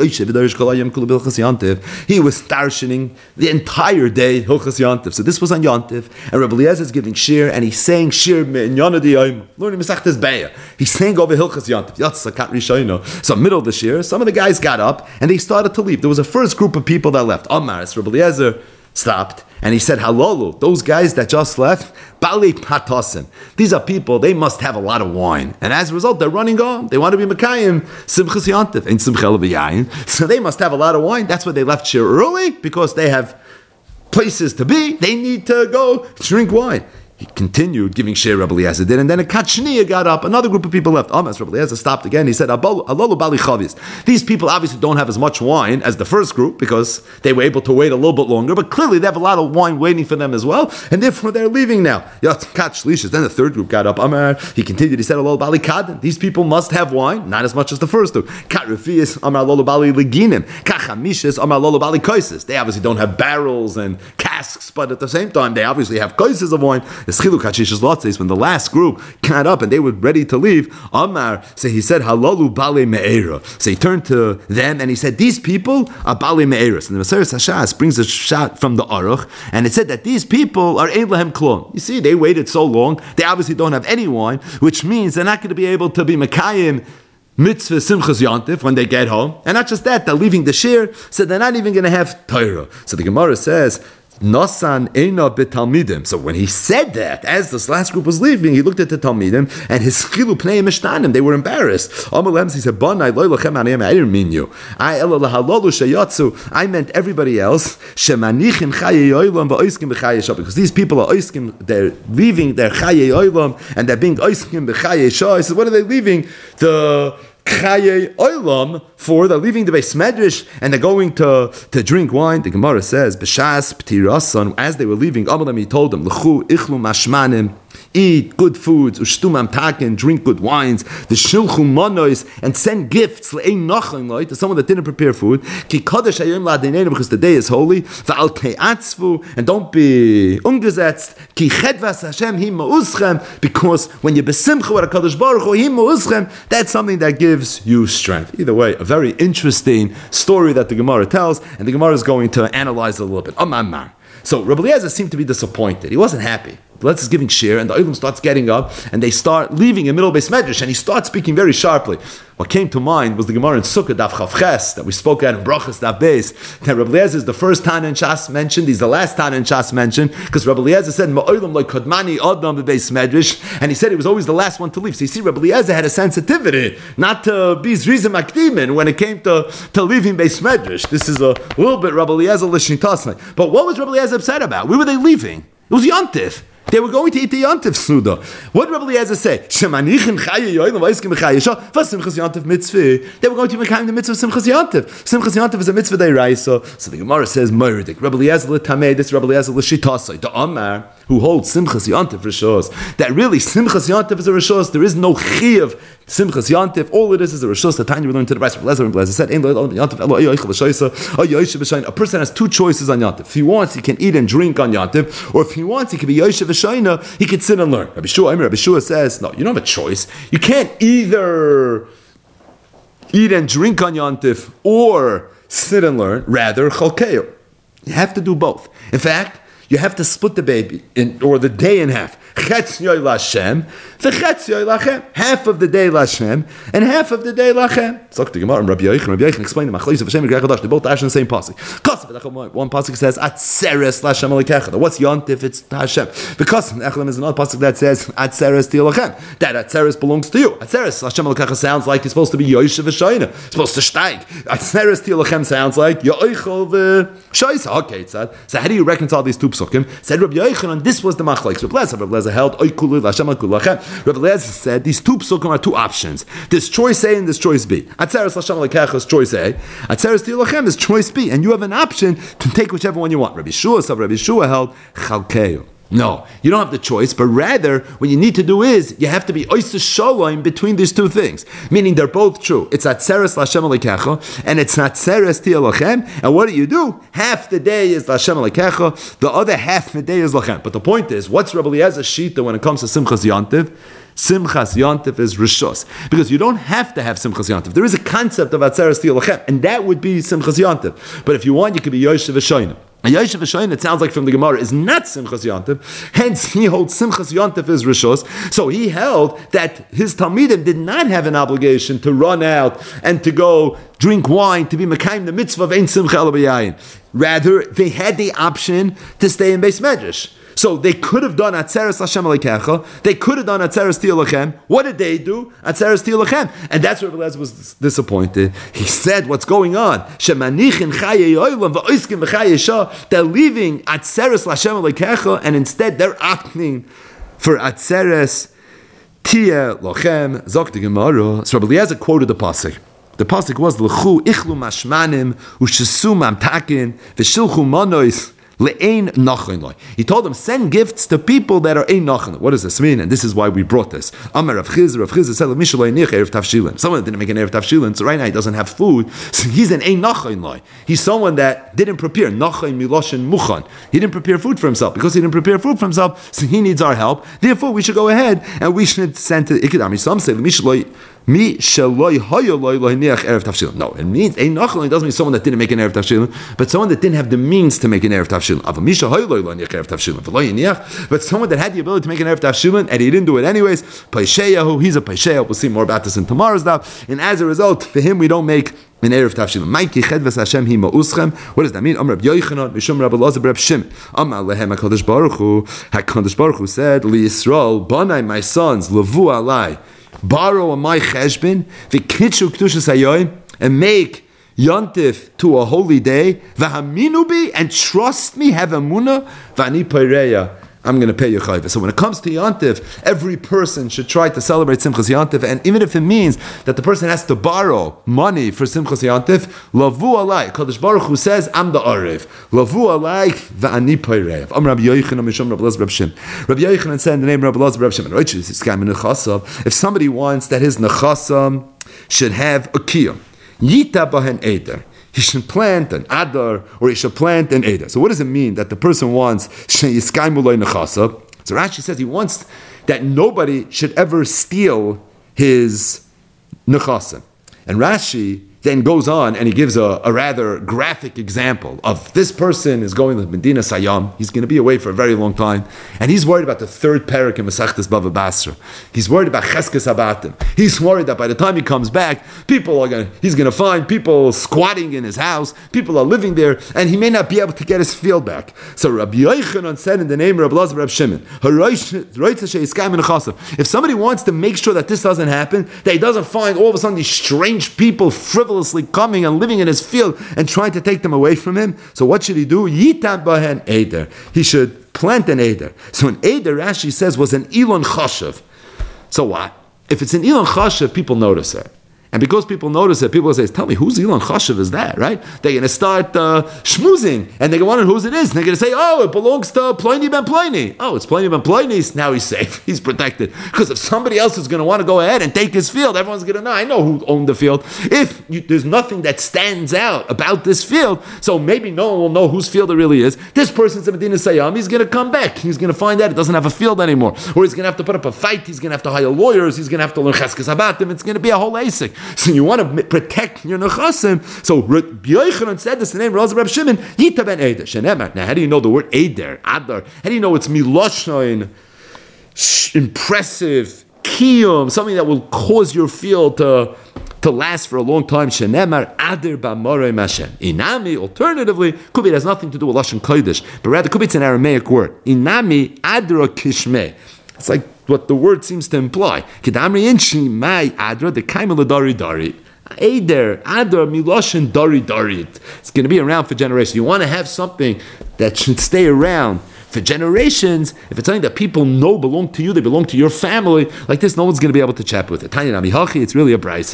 He was darshaning the entire day Hilchas Yontif. So this was on Yontif, and Rabbi Eliezer is giving shir, and he's saying shir minyana diyayim, learning Masechtas Beya. He's saying over Hilchas Yontif. Yatzakat Rishayno. So middle of the shir, some of the guys got up and they started to leave. There was a first group of people that left. Amaris, Rabbi Eliezer stopped and he said, Halolu, those guys that just left, Bali Patasim. These are people, they must have a lot of wine. And as a result, they're running on. They want to be Mekayim, Simchas Yontif, and Simchel B'yayin. So they must have a lot of wine. That's why they left shir early, because they have places to be. They need to go drink wine. He continued giving shir, Rabbi Eliezer did, and then a Kachniya got up. Another group of people left. Amas, Rabbi Eliezer stopped again. He said, Alolu Bali Chavis. These people obviously don't have as much wine as the first group, because they were able to wait a little bit longer, but clearly they have a lot of wine waiting for them as well, and therefore they're leaving now. Then the third group got up. Amar, he continued, he said, Alolu Bali Kadin. These people must have wine, not as much as the first two. Katrefias, Amar Alolu Bali Leginim. Kachamishes, Amar Alolu Bali Koises. They obviously don't have barrels and casks, but at the same time, they obviously have koises of wine. When the last group got up and they were ready to leave, Amar, so he said, Halalu Bale Me'era. So he turned to them and he said, these people are Bale Me'era. And the Maseres Hashas brings a shot from the Aruch, and it said that these people are Ein Lahem Klon. You see, they waited so long, they obviously don't have any wine, which means they're not going to be able to be Mekayim Mitzvah Simchas Yontif when they get home. And not just that, they're leaving the shir, so they're not even going to have Torah. So the Gemara says, Nasan eina betalmidim. So when he said that, as this last group was leaving, he looked at the talmidim and his chilu pnei mishtanim. They were embarrassed. Amalem, he said, "Banai loylachem anayim." I didn't mean you. I meant everybody else. Shemanichin chaye olam va'oiskim b'chaye shah. Because these people are oiskim, they're leaving their chaye olam and they're being oiskim b'chaye shah. He said, what are they leaving? The Chaye Olam for, they're leaving the Beis Medrash and they're going to drink wine. The Gemara says, B'shas P'tirasan, as they were leaving, Amalem, he told them, L'chu ichlu mashmanim, eat good foods, ushtu mamtakin, drink good wines, the shilchu monois, and send gifts to someone that didn't prepare food, ki kodesh hayom la'adeinenu, because the day is holy, va'al te'atzvu, and don't be ungesetzt, ki chedvas Hashem him ma'uschem, because when you besimcha with HaKadosh Baruch Hu him ma'uschem, that's something that gives you strength. Either way, a very interesting story that the Gemara tells, and the Gemara is going to analyze it a little bit. So Rabbi Eliezer seemed to be disappointed. He wasn't happy. Let's is giving shir, and the Olim starts getting up, and they start leaving in the middle of Beis Medrash, and he starts speaking very sharply. What came to mind was the Gemara in Sukkah Daf Chavches that we spoke at in Brachas Daf Beis. That Rabbi Eliezer is the first Tana in Shas mentioned. He's the last Tana in Shas mentioned because Rabbi Eliezer said Ma'olam like Kodmani Adam Beis Medrash, and he said he was always the last one to leave. So you see, Rabbi Eliezer had a sensitivity not to be Zrizim Akdimin when it came to leaving Beis Medrash. This is a little bit Rabbi Eliezer L'Shintasnai. But what was Rabbi Eliezer upset about? Where were they leaving? It was Yontif. They were going to eat the Yontif Suda. What did Rabbi Eliezer say? They were going to Mekayim the mitzvah of Simchas Yontif. Simchas Yontif is a mitzvah d'oraisa. So the Gemara says, Moiridik. Rabbi Eliezer l'tamei, this Rabbi Eliezer l'shitasai. The Amar, who holds Simchas Yontif Rishos, that really Simchas Yontif is a Rishos. There is no Chiyav Simchas Yontif. All it is a Rishos. The time you learn to the rest. Rabbi Eliezer said, a person has two choices on Yontif. If he wants, he can eat and drink on Yontif. Or if he wants, he can be Yoshev V'Shaina, he can sit and learn. Rabbi Shua says, no, you don't have a choice. You can't either eat and drink on Yontif or sit and learn. Rather, Chalkeo. You have to do both. In fact, you have to split the baby or the day in half. Half of the day Lashem and half of the day Lachem. So the Gemara and Rabbi Yochanan explained the Machlokes of Hashem and Gechadash. They both dash in the same pasuk. One pasuk says Atzeres Lashem Alekechad. What's Yontif? It's Hashem. Because Echlem is another pasuk that says Atzeres Tielachem. That Atzeres belongs to you. Atzeres Lashem Alekechad sounds like you're supposed to be Yoshev V'Shoina. Supposed to steig. Atzeres Tielachem sounds like Yoichel V'Shoisa. Okay, so how do you reconcile these two psukim? Said Rabbi Yochanan, this was the Machlokes. Rabbi Eliezer held Rabbi Eliezer said these two psukim are two options. There's choice A and there's choice B. Atzeres Lashem Alekechad is choice A. Atzeres Tielachem is choice B, and you have an option to take whichever one you want. Rabbi Shua held Chalkeo. No, you don't have the choice, but rather, what you need to do is, you have to be oiser shalom between these two things. Meaning they're both true. It's Atzeres Lashem Alekechad, and it's Atzeres Tielachem, and what do? Half the day is Lashem Alekechad, the other half the day is Lachem. But the point is, what's Rabbi Eliezer's shita when it comes to Simchas Yontif? Simchas Yontif is Rishos. Because you don't have to have Simchas Yontif. There is a concept of Atzeres Tielachem, and that would be Simchas Yontif. But if you want, you could be Yoshev V'Shoina. And Yoshev V'Shoina, it sounds like from the Gemara, is not Simchas Yontif. Hence, he holds Simchas Yontif as Rishos. So he held that his Talmidim did not have an obligation to run out and to go drink wine, to be Mekayim the mitzvah of Ein Simcha Ela B'Yayin. Rather, they had the option to stay in Beis Medrash. So they could have done Atzeres Lashem Alekechad. They could have done Atzeres Tielachem. What did they do? Atzeres Tielachem. And that's where Rabbi Eliezer was disappointed. He said, what's going on? Shemanichin Chaye Olam v'Oiskim B'Chaye Shah. They're leaving Atzeres Lashem Alekechad, and instead they're opting for Atzeres Tielachem. Zok the Gemara. So Rabbi Eliezer quoted the pasuk. The pasuk was L'chu ichlu mashmanim u'shesu mamtakin v'shilchu monois. He told them, send gifts to people that are ein nachon. What does this mean? And this is why we brought this. Amar Rav Chizr said, someone that didn't make an erev tafshilin, so right now he doesn't have food, so he's an ein nachon. He's someone that didn't prepare. Nachon miloshin muchan. He didn't prepare food for himself. Because he didn't prepare food for himself, so he needs our help. Therefore, we should go ahead and we should send to Ikidami. Some say, Mi shaloi hayoloi loiniach erev tafshilin. No, it means ein nachal doesn't mean someone that didn't make an erev tafshilin, but someone that didn't have the means to make an erev tafshilin. Ava mi shahayoloi loiniach erev tafshilin. But someone that had the ability to make an erev tafshilin and he didn't do it anyways. Paisheyahu, he's a paisheya. We'll see more about this in tomorrow's daf. And as a result, for him, we don't make an erev tafshilin. Maiki chedves Hashem hi ma'uschem. What does that mean? Amar Rabbi Yochanan, Mishum Rabbi Elazar Rabbi Shimon. Amar lehem HaKadosh Baruch Hu. HaKadosh Baruch Hu said, Li Yisrael, Banai, my sons, levu alai. Borrow on my cheshbon, v'kitshu kedushas hayoyim, and make Yontif to a holy day, v'haminu bi, and trust me, have emunah, v'ani peireya, I'm going to pay you chayva. So when it comes to Yontif, every person should try to celebrate Simchas Yontif, and even if it means that the person has to borrow money for Simchas Yontif, lavu alai. Kadosh Baruch Hu says, I'm the Arev. Lavu alai v'ani peirev. Am Rabbi Yochanan mishum Rabbi Elazar Rabbi Shimon. Rabbi Yochanan said in the name of Rabbi Elazar Rabbi Shimon, if somebody wants that his nechasam should have a kiyum, yita bahen eder, he should plant an adar, or he should plant an eder. So what does it mean that the person wants sheyiskaimu lo nechasa? So Rashi says he wants that nobody should ever steal his nechasa. And Rashi then goes on and he gives a rather graphic example of this person is going to Medina Sayyam. He's going to be away for a very long time. And he's worried about the third parak in Masechtas Bava Basra. He's worried about Cheskes Habatim. He's worried that by the time he comes back, he's going to find people squatting in his house. People are living there and he may not be able to get his field back. So Rabbi Yochanan said in the name of Rabbi Elazar Rabbi Shimon, if somebody wants to make sure that this doesn't happen, that he doesn't find all of a sudden these strange people frivolously coming and living in his field and trying to take them away from him. So what should he do? Yitam bahen eder. He should plant an eder. So an eder, Rashi says, was an Elon Chashav. So what? If it's an Elon Chashav, people notice it. And because people notice it, people say, tell me, whose Elon Chashav is that, right? They're going to start schmoozing, and they're going to wonder whose it is. And they're going to say, oh, it belongs to Pliny ben Pliny. Oh, it's Pliny ben Pliny. Now he's safe. He's protected. Because if somebody else is going to want to go ahead and take his field, everyone's going to know, I know who owned the field. There's nothing that stands out about this field, so maybe no one will know whose field it really is. This person's a Medina Sayyam. He's going to come back. He's going to find out it doesn't have a field anymore. Or he's going to have to put up a fight. He's going to have to hire lawyers. He's going to have to learn Cheskes Habatim. It's going to be a whole asik. So you want to protect your nechasim. So Rabbi Yochanan said this in the name of Rabbi Shimon, Yita ben Eder. Shenemar. Now, how do you know the word Eder, Adar? How do you know it's miloshin, impressive, kiyum, something that will cause your field to last for a long time? Shenemar Adar b'marei Mashem. Inami, alternatively, could be it has nothing to do with lashon kodesh, but rather could be it's an Aramaic word. Inami Adra kishmeh. It's like what the word seems to imply. Kedamri inchi mai Adra the kaimel dari. Eder, Adar, Miloshin, Dari. It's going to be around for generations. You want to have something that should stay around for generations. If it's something that people know belong to you, they belong to your family, like this, no one's going to be able to chat with it. Tanya Namihachi, it's really a braisa.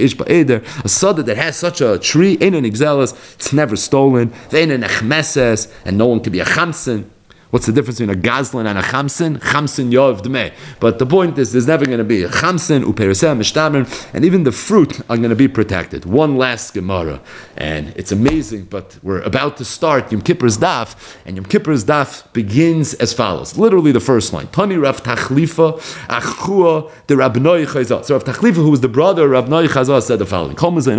A sada that has such a tree, ain't an exelis, it's never stolen, ain't an echmeses, and no one can be a chamsin. What's the difference between a gazlan and a chamsin? Chamsin yov dmei. But the point is, there's never going to be a chamsin, upereseh, mishtamer, and even the fruit are going to be protected. One last Gemara, and it's amazing, but we're about to start Yom Kippur's daf, and Yom Kippur's daf begins as follows. Literally the first line. Tani Rav Tachlifa, Achua, the Rabnoi Chazah. So Rav Tachlifa, who was the brother of Rabnoi Chazah, said the following.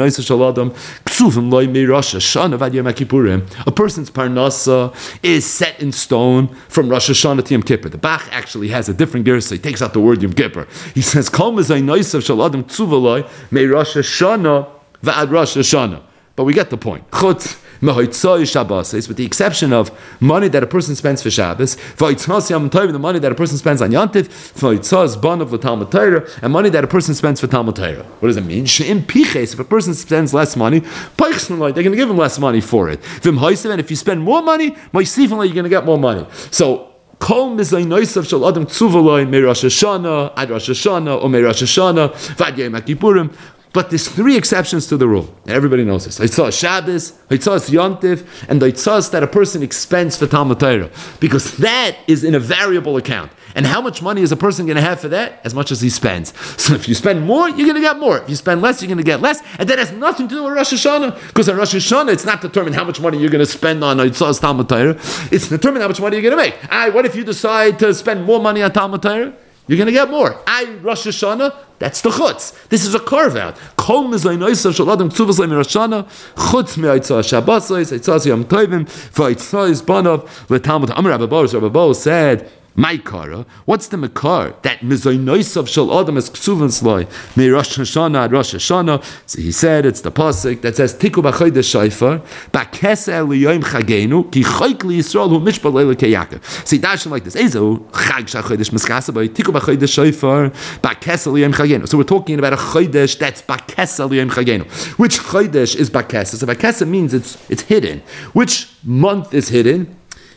A person's parnasa is set in stone from Rosh Hashanah to Yom Kippur. The Bach actually has a different gear, so he takes out the word Yom Kippur. He says, Kol mezay noisav shel adam tzuvaloi me Rosh Hashanah va'ad Rosh Hashanah. But we get the point. Chutz mehoitzai Shabbos, with the exception of money that a person spends for Shabbos, v'hoitzas Yom Tov, the money that a person spends on Yontif, v'hoitzas banav l'Talmud Torah, and money that a person spends for Talmud Torah. What does it mean? She'im piches, if a person spends less money, they're going to give him less money for it. And if you spend more money, you're going to get more money. So, Kol mizay noisav shel adam tzuvaloi me Rosh Hashanah, ad Rosh Hashanah, or me Rosh Hashanah, vad Yom Kippurim. But there's three exceptions to the rule. Everybody knows this. Hitzah Shabbos, Hitzah Yontif, and the Hitzah that a person expends for Talmud Torah. Because that is in a variable account. And how much money is a person going to have for that? As much as he spends. So if you spend more, you're going to get more. If you spend less, you're going to get less. And that has nothing to do with Rosh Hashanah. Because on Rosh Hashanah, it's not determined how much money you're going to spend on Hitzah Talmud Torah. It's determined how much money you're going to make. What if you decide to spend more money on Talmud Torah? You're going to get more. Rosh Hashanah,
That's the chutz. This is a carve out. Kol mezaynoisav shel adam ksuvas leim Rosh Hashanah chutz me'aitzah Shabbosos aitzah Yom Tovim v'aitzah banav leTalmud Amar Rabbi Bo said. My kara, what's the makar? That mezaynoisav shel adam is ksuvas loy me Rosh Hashanah ad Rosh Hashanah. So he said it's the pasuk that says tiku b'chodesh shofar b'kesel liyom chagenu ki chayk liyisrael hu mishpat leila keyakov. See, that's like this. Ezo chag shachodesh miskasa by tiku b'chodesh shofar b'kesel liyom chagenu. So we're talking about a chodesh that's b'kesel liyom chagenu. Which chodesh is b'kesel? So b'kesel means it's hidden. Which month is hidden?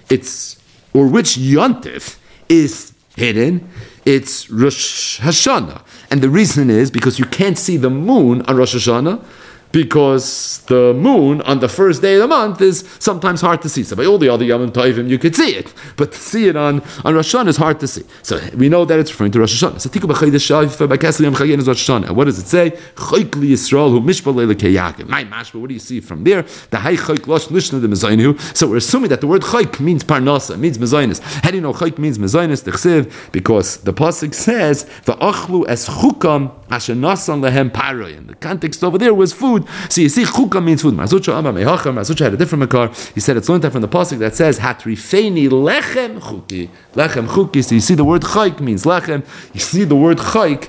Or which yontif is hidden? It's Rosh Hashanah. And the reason is because you can't see the moon on Rosh Hashanah, because the moon on the first day of the month is sometimes hard to see. So by all the other Yom Tovim you could see it, but to see it on Rosh Hashanah is hard to see. So we know that it's referring to Rosh Hashanah. So Tiku b'chodesh shofar b'kesel yom chagenu is Rosh Hashanah. And what does it say? Chayk liyisrael hu mishpat leila keyakov. My mashma, what do you see from there? The hay chayk losh lishna de mezaynu. So we're assuming that the word chayk means parnasa, means mezaynis. How do you know chayk means mezaynis? D'chsev, because the pasuk says v'achlu es chukam asher nasan lehem paroyin. The context over there was food. So you see, chukah means food. Masucha Amar Mehachar. Masucha had a different makar. He said it's learned from the pasuk that says hatrifeni lechem chuki. Lechem chuki. So you see the word chayk means lechem. You see the word chayk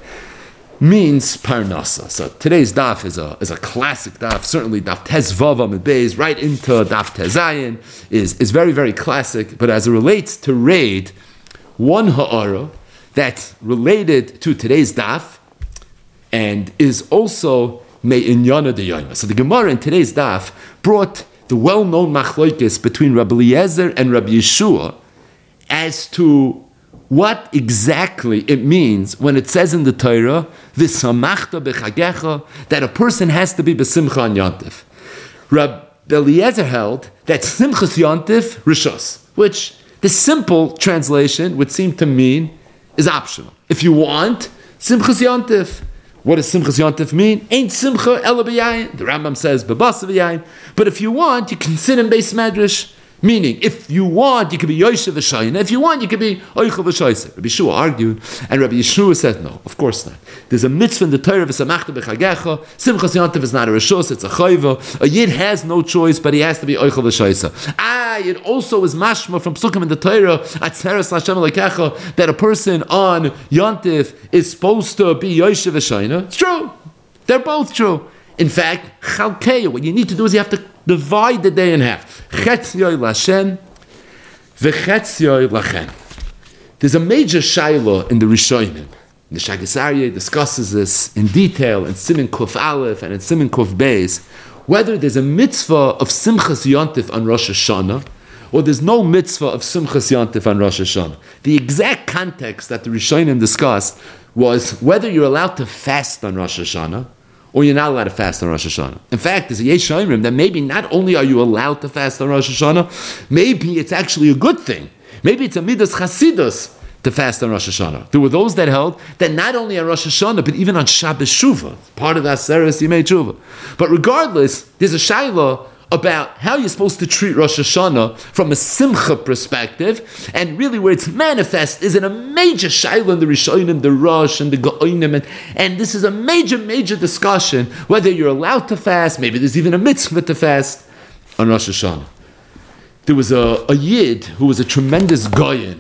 means parnasa. So today's daf is a classic daf. Certainly daf Tes Vav Amud Beis right into daf Tes Zayin is very, very classic. But as it relates to raid, one ha'ara that's related to today's daf and is also me'inyana de yoyma. So the Gemara in today's daf brought the well-known machlokes between Rabbi Eliezer and Rabbi Yeshua as to what exactly it means when it says in the Torah, "V'samachta b'chagecha," that a person has to be b'simcha on Yontif. Rabbi Eliezer held that simchas Yontif rishos, which the simple translation would seem to mean is optional. If you want simchas Yontif. What does Simchas Yontif mean? Ain't Simcha ela b'yayin. The Rambam says b'basa b'yayin. But if you want, you can sit in Beis Medrash. Meaning, if you want, you could be Yoshev v'shayna. If you want, you could be Oichel v'shayse. Rabbi Yeshua argued, and Rabbi Yeshua said, no, of course not. There's a mitzvah in the Torah, v'samachta b'chagecha. Simchas Yontif is not a reshus, it's a chayva. A yid has no choice, but he has to be Oichel v'shayse. It also is mashma from psukim in the Torah, atzeres l'Hashem l'kecha, that a person on Yontif is supposed to be Yoshev v'shayna. It's true. They're both true. In fact, chalkeya, what you need to do is you have to divide the day in half. Chetzyoy l'Hashem, v'chetzyoy l'Chem. There's a major shaila in the Rishonim. The Shagas Aryeh discusses this in detail in Siman Kuf Aleph and in Siman Kuf Beis, whether there's a mitzvah of Simchas Yontif on Rosh Hashanah, or there's no mitzvah of Simchas Yontif on Rosh Hashanah. The exact context that the Rishonim discussed was whether you're allowed to fast on Rosh Hashanah, or you're not allowed to fast on Rosh Hashanah. In fact, there's a Yesh Omrim that maybe not only are you allowed to fast on Rosh Hashanah, maybe it's actually a good thing. Maybe it's a midas chasidus to fast on Rosh Hashanah. There were those that held that not only on Rosh Hashanah, but even on Shabbos Shuvah, part of the Aseres Yimei Tshuva. But regardless, there's a shayla about how you're supposed to treat Rosh Hashanah from a simcha perspective, and really where it's manifest is in a major shayla in the Rishonim, the Rosh, and the Gaonim, and this is a major, major discussion whether you're allowed to fast, maybe there's even a mitzvah to fast on Rosh Hashanah. There was a Yid who was a tremendous Goyen.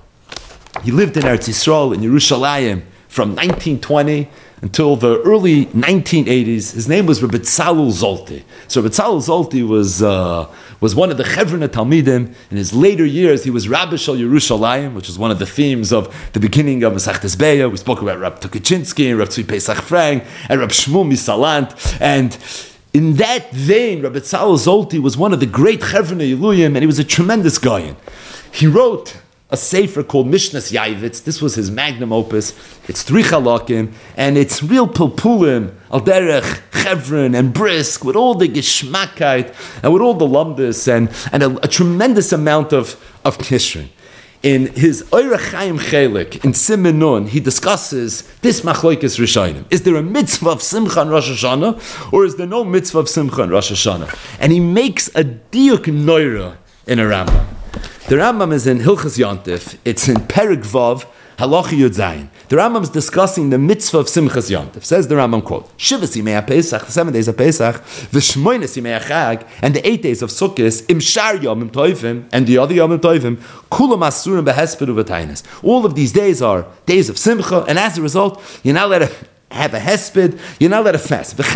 He lived in Eretz Yisrael, in Yerushalayim, from 1920 until the early 1980s. His name was Rabbi Tzalul Zolti. So Rabbi Tzalul Zolti was one of the Chevron Talmidim. In his later years, he was Rabbi Shal Yerushalayim, which is one of the themes of the beginning of Masechtas Beya. We spoke about Rabbi Tukachinsky and Rabbi Tzvi Pesach Frank and Rabbi Shmuel Misalant. And in that vein, Rabbi Tzalul Zolti was one of the great Chevron Yiluyim, and he was a tremendous guy. He wrote a sefer called Mishnas Yavitz. This was his magnum opus. It's 3 chalakim, and it's real pilpulim, al derech, chevron, and brisk, with all the geschmackheit, and with all the lumbus, and a tremendous amount of kishrin. In his Oirech Chaim Chelik, in Siman Nun, he discusses this machlokes Rishonim. Is there a mitzvah of Simcha on Rosh Hashanah, or is there no mitzvah of Simcha on Rosh Hashanah? And he makes a diuk noira in a Rambam. The Rambam is in Hilchas Yontif. It's in Perek Vav, Halacha Yud Zayin. The Rambam is discussing the mitzvah of Simchas Yontif. Says the Rambam, quote, Shivas Yimei HaPesach, the 7 days of Pesach, V'shmoines Yimei HaChag, and the 8 days of Sukkot, Im Shar Yomim Tovim, and the other Yomim Tovim, Kulam Asurim Behesped Uvatainis. All of these days are days of Simcha, and as a result, you're not allowed to have a hesped, you're not allowed to fast. A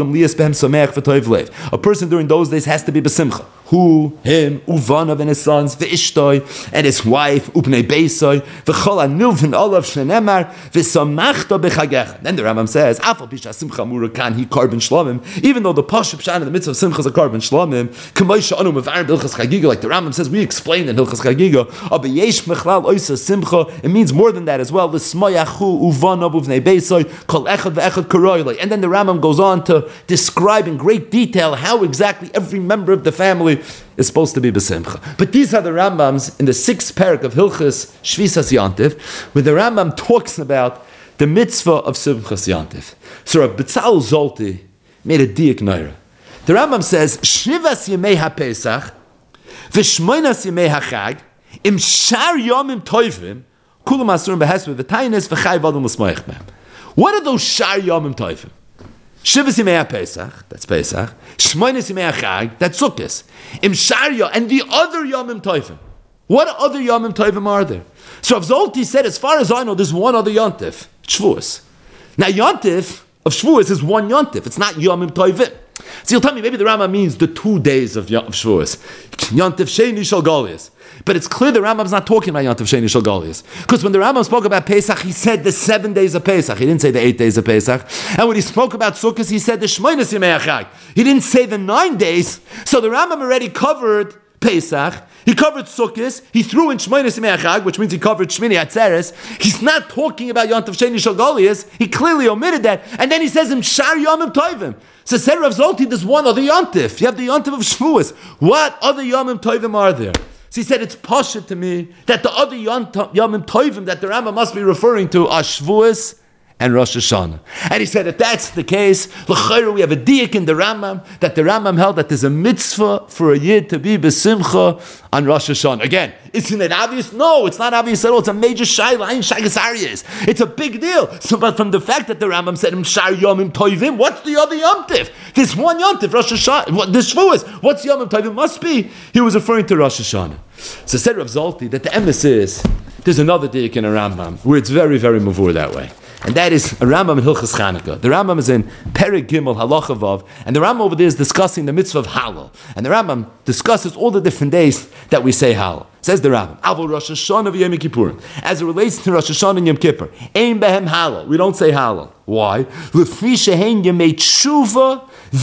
person during those days has to be besimcha. Who, him, Uvanav and his sons, V'ishtoi, and his wife, Upnei Beisoi, V'chol HaNilvin Olav Shenemar, V'samachta B'chagecha. Then the Rambam says, Afal Pisha Simcha Murakan, he Karban Shlomim, even though the Pashup Shan in the mitzvah of Simcha is a Karban Shlomim, K'moisha Anu Mevar B'ilchas Chagiga, like the Rambam says, we explained in Hilchas Chagiga, Aber Yesh Mechlal Oisa Simcha, it means more than that as well, L'smoyachu Uvanav Upnei Beisoi, Kol Echad V'echad Karoyle. And then the Rambam goes on to describe in great detail how exactly every member of the family is supposed to be besimcha. But these are the Rambams in the 6th parak of Hilchas Shvisas Yontif, where the Rambam talks about the mitzvah of Simchas Yontif. So Rabbi Betzalel Zolti made a diak naira. The Rambam says, Shivas Yemei HaPesach, V'shmoinas Yemei HaChag, Im Shar Yomim Toivim, Kulam Asurim Behesped V'tainis V'chai Vadam L'smoich Mem. What are those Shar Yomim Toivim? Shivas Yimei HaPesach, that's Pesach. Shmoines Yimei HaChag, that's Sukkos. Im Sharya, and the other Yomim Tovim. What other Yomim Tovim are there? So Rav Zolti said, as far as I know, there's one other Yontif, Shavuos. Now Yontif of Shavuos is one Yontif. It's not Yomim Tovim. So you'll tell me, maybe the Rambam means the 2 days of Shavuos. Yontif Sheni Shal Golias. But it's clear the Rambam's not talking about Yontif Sheni Shal Golias. Because when the Rambam spoke about Pesach, he said the 7 days of Pesach. He didn't say the 8 days of Pesach. And when he spoke about Sukkot, he said the Shmoines Yimei HaChag. He didn't say the 9 days. So the Rambam already covered Pesach. He covered Sukkot. He threw in Shmoines Yimei HaChag, which means he covered Shmini Atzeres. He's not talking about Yontif Sheni Shal Golias. He clearly omitted that. And then he says in Shar Yomim Tovim. So said Rav Zolti, there's one other Yontif. You have the Yontif of Shavuos. What other Yomim Tovim are there? So he said, it's pasha to me that the other Yomim Tovim that the Rambam must be referring to are Shavuos and Rosh Hashanah. And he said, if that's the case, l'chayru, we have a diak in the Rambam, that the Rambam held that there's a mitzvah for a yid to be besimcha on Rosh Hashanah. Again, isn't it obvious? No, it's not obvious at all. It's a major shayla, ayin shagas aryes. It's a big deal. So, but from the fact that the Rambam said, Shar Yomim Tovim, what's the other Yom Tiv? This one Yom Tiv, Rosh Hashanah, this Shavuos, what's Yomim Tovim? Must be, he was referring to Rosh Hashanah. So said Rav Zolti that the emes is, there's another diak in a Rambam, where it's very, very mavur that way. And that is a Rambam in Hilchas Chanukah. The Rambam is in Perek Gimel Halacha Vav, and the Rambam over there is discussing the mitzvah of Halal. And the Rambam discusses all the different days that we say Halal. Says the Rambam, Avol Rosh Hashanah v'Yom Kippurim. As it relates to Rosh Hashanah and Yom Kippur, Ein behem Halal. We don't say Halal. Why? L'fi shehein yemei tshuva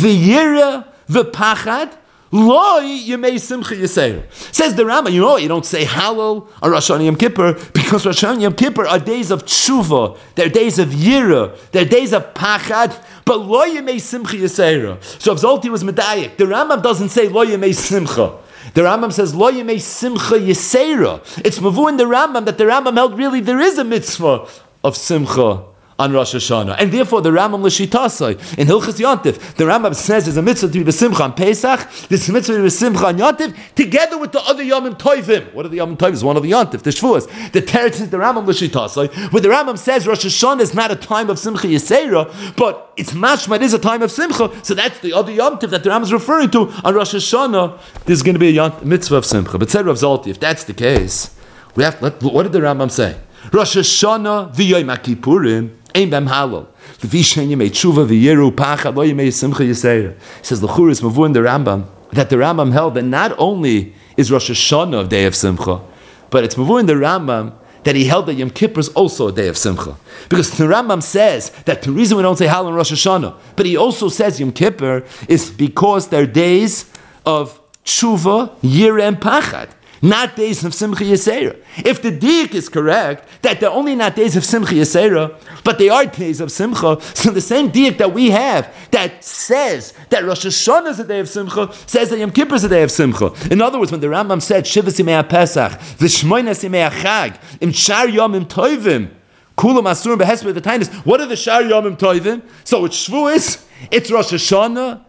v'yira v'pachad Loi Yemei Simcha Yisrael. Says the Rambam, you don't say Halal on Rosh Hashanah Yom Kippur, because Rosh Hashanah Yom Kippur are days of tshuva, they're days of yira, they're days of pachad, but Loi Yemei Simcha Yisrael. So if Zolti was medayik, the Rambam doesn't say Loi Yemei Simcha. The Rambam says Lo Yemei Simcha Yisera. It's mavu in the Rambam that the Rambam held really there is a mitzvah of Simcha on Rosh Hashanah, and therefore the Rambam l'shitasai in Hilchas Yontif, the Rambam says there's a mitzvah to be b'simcha on Pesach, this mitzvah to be b'simcha on Yontif, together with the other Yomim Tovim. What are the Yomim Tovim? It's one of the Yontif, the Shavuos. The teretz is the Rambam l'shitasai, where the Rambam says Rosh Hashanah is not a time of Simcha Yisera, but it's mashma, it is a time of Simcha, so that's the other Yontif that the Rambam is referring to. On Rosh Hashanah, there's going to be a mitzvah of Simcha. But said Rav Zolti, if that's the case, we have what did the Rambam say? Rosh Hashanah v'Yom Kippurim Ein bem halal. L'vishen yemei tshuva v'yiru pachad lo yemei simcha yisera. He says l'chur is mavu in the Rambam that the Rambam held that not only is Rosh Hashanah a day of simcha, but it's mavu in the Rambam that he held that Yom Kippur is also a day of simcha. Because the Rambam says that the reason we don't say halal in Rosh Hashanah, but he also says Yom Kippur is because they're days of tshuva, yira, and pachad. Not days of Simcha Yisera. If the diak is correct, that they're only not days of Simcha Yisera, but they are days of Simcha, so the same diak that we have that says that Rosh Hashanah is a day of Simcha, says that Yom Kippur is a day of Simcha. In other words, when the Rambam said, Shivas Yimei HaPesach, V'shmoines Yimei HaChag, Im Shar Yomim Tovim, Kulam Asurim Behesped V'tainis, what are the Shar Yomim Tovim? So it's Shavuos, it's Rosh Hashanah,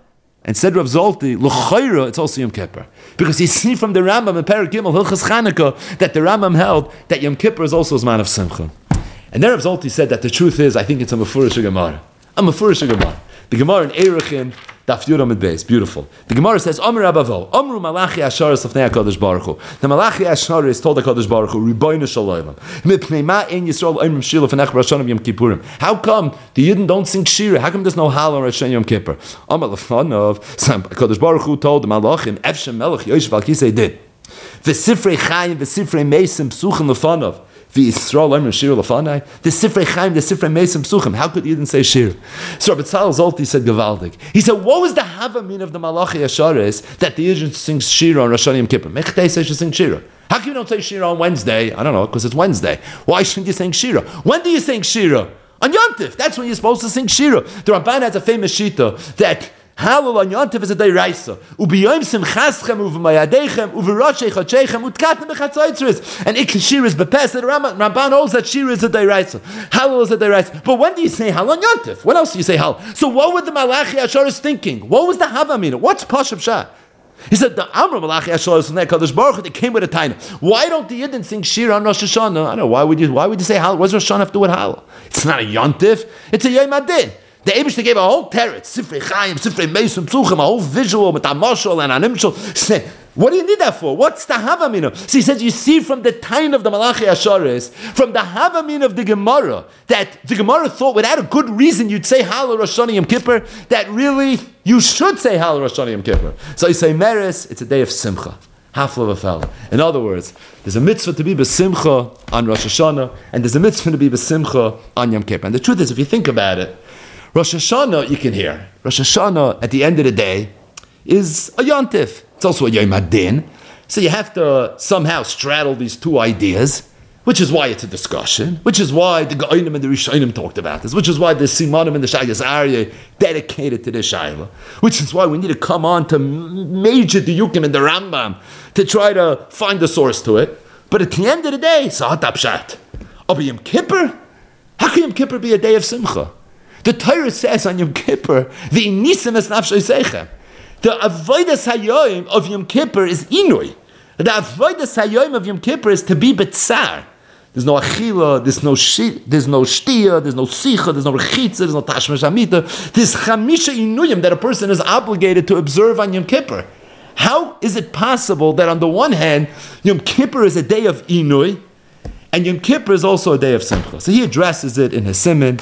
And said Rav Zolti, L'chayra, it's also Yom Kippur. Because you see from the Rambam in Perek Gimel, Hilchas Chanukah, that the Rambam held that Yom Kippur is also a man of Simcha. And then Rav Zolti said that the truth is, I think it's a Mefurish Gemara. A Mefurish Gemara. The Gemara in Erechin, Daf Yud Amud Beis, beautiful. The Gemara says, Amr Abavo, Amru Malachi Asharis Lefnei HaKadosh Baruch Hu. The Malachi Asharis told HaKadosh Baruch Hu, Ribono Shel Olam, Mipnei Ma Ein Yisrael Oimrim Shir Lefnei Hashanah Yom Kippurim. How come the Yidden don't sing Shira? How come there's no Hal on Rosh Hashanah Yom Kippur? Amar Lefanov, HaKadosh Baruch Hu told the Malachim, Efshem Melech Yoshev Al Kisei Din. V'sifrei Chayim, v'sifrei Meisim, Psuchim Lefanov. The Sifrei Chaim, the Sifrei Mesim Psuchim. How could you even say Shir? So Rabbi Tzal Zolti said Gavaldik. He said, what was the Havamin of the Malachi Asharis that the Yidden sings Shira on Rosh Hashanah Yom Kippur? Mechdei says you sing Shira. How come you don't say Shira on Wednesday? I don't know, because it's Wednesday. Why shouldn't you sing Shira? When do you sing Shira? On Yom Tif. That's when you're supposed to sing Shira. The Ramban has a famous Shita that Halal on Yom Tov is a deiraisa. Ubiyom simchaschem uvemayadechem uveroshay chadshechem utkatem b'chatzoitzris. And Shira is bepes. The Ramban holds that Shira is a deiraisa. Halal is a deiraisa. But when do you say Halal on Yom Tov? When else do you say Halal? So what were the Malachi Asharis thinking? What was the Havamina? What's Pashup Shah? He said the Amr Malachi Asharis from Kadosh Baruch Hu, they came with a taina. Why don't the Yidden sing Shira on Rosh Hashanah? I don't know. Why would you say Halal? What does Rosh Hashanah have to do with Halal? It's not a Yom Tov. It's a Yom Adin. The Eibishter gave a whole teretz, Sifrei Chaim, Sifrei Mesim Psuchim, a whole visual with Amoshol and Animshol. Say, what do you need that for? What's the Havamina? So he says, you see from the time of the Malachi Asharis, from the Havamina of the Gemara, that the Gemara thought without a good reason you'd say Halal Rosh Hashanah Yom Kippur, that really you should say Halal Rosh Hashanah Yom Kippur. So you say Meres, it's a day of Simcha. Half of a fella. In other words, there's a mitzvah to be b'simcha on Rosh Hashanah, and there's a mitzvah to be b'simcha on Yom Kippur. And the truth is, if you think about it, Rosh Hashanah, you can hear. Rosh Hashanah, at the end of the day, is a Yontif. It's also a Yom Adin. So you have to somehow straddle these two ideas, which is why it's a discussion, which is why the Gaonim and the Rishonim talked about this, which is why the Simanim and the Shagas Aryeh dedicated to this Shaila, which is why we need to come on to major Diyukim and the Rambam to try to find the source to it. But at the end of the day, Sahat Apshat. But Yom Kippur? How can Yom Kippur be a day of Simcha? The Torah says on Yom Kippur, the Inisim es nafshay seichem. The Avodas Hayoim of Yom Kippur is Inui. The Avodas Hayoim of Yom Kippur is to be betzar. There's no achila, there's no shtia, there's no sicha, there's no rechitza, there's no tashmish amita. There's chamisha inuyim that a person is obligated to observe on Yom Kippur. How is it possible that on the one hand, Yom Kippur is a day of inui, and Yom Kippur is also a day of simcha? So he addresses it in his simon.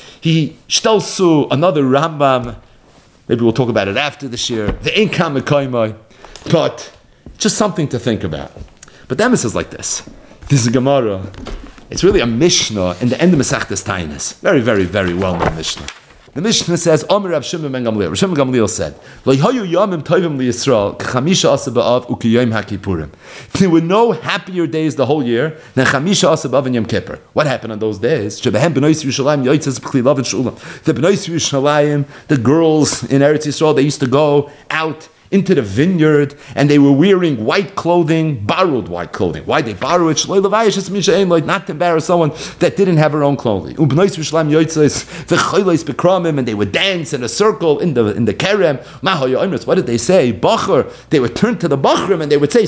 He shtelsu another Rambam. Maybe we'll talk about it after this year. The Einkam Mekaimai. But just something to think about. But the emes is like this. This is a Gemara. It's really a Mishnah in the end of Masechtas Tainis. Very, very, very well-known Mishnah. The Mishnah says, Omer Rav Shimon ben Gamliel. Rav Shimon ben Gamliel said, Lo'hayu yamim tovim liYisrael k'chamisha asa b'av u'kiyom haKippurim. There were no happier days the whole year than chamisha asa b'av and Yom Kippur. What happened on those days? Shebehem b'nois Yerushalayim yotzes b'chlilav and shulam. The b'nois Yerushalayim, the girls in Eretz Yisrael, they used to go out into the vineyard, and they were wearing white clothing, borrowed white clothing. Why they borrow it? Not to embarrass someone that didn't have her own clothing. And they would dance in a circle in the kerem. What did they say? Bachar. They would turn to the bachrim and they would say,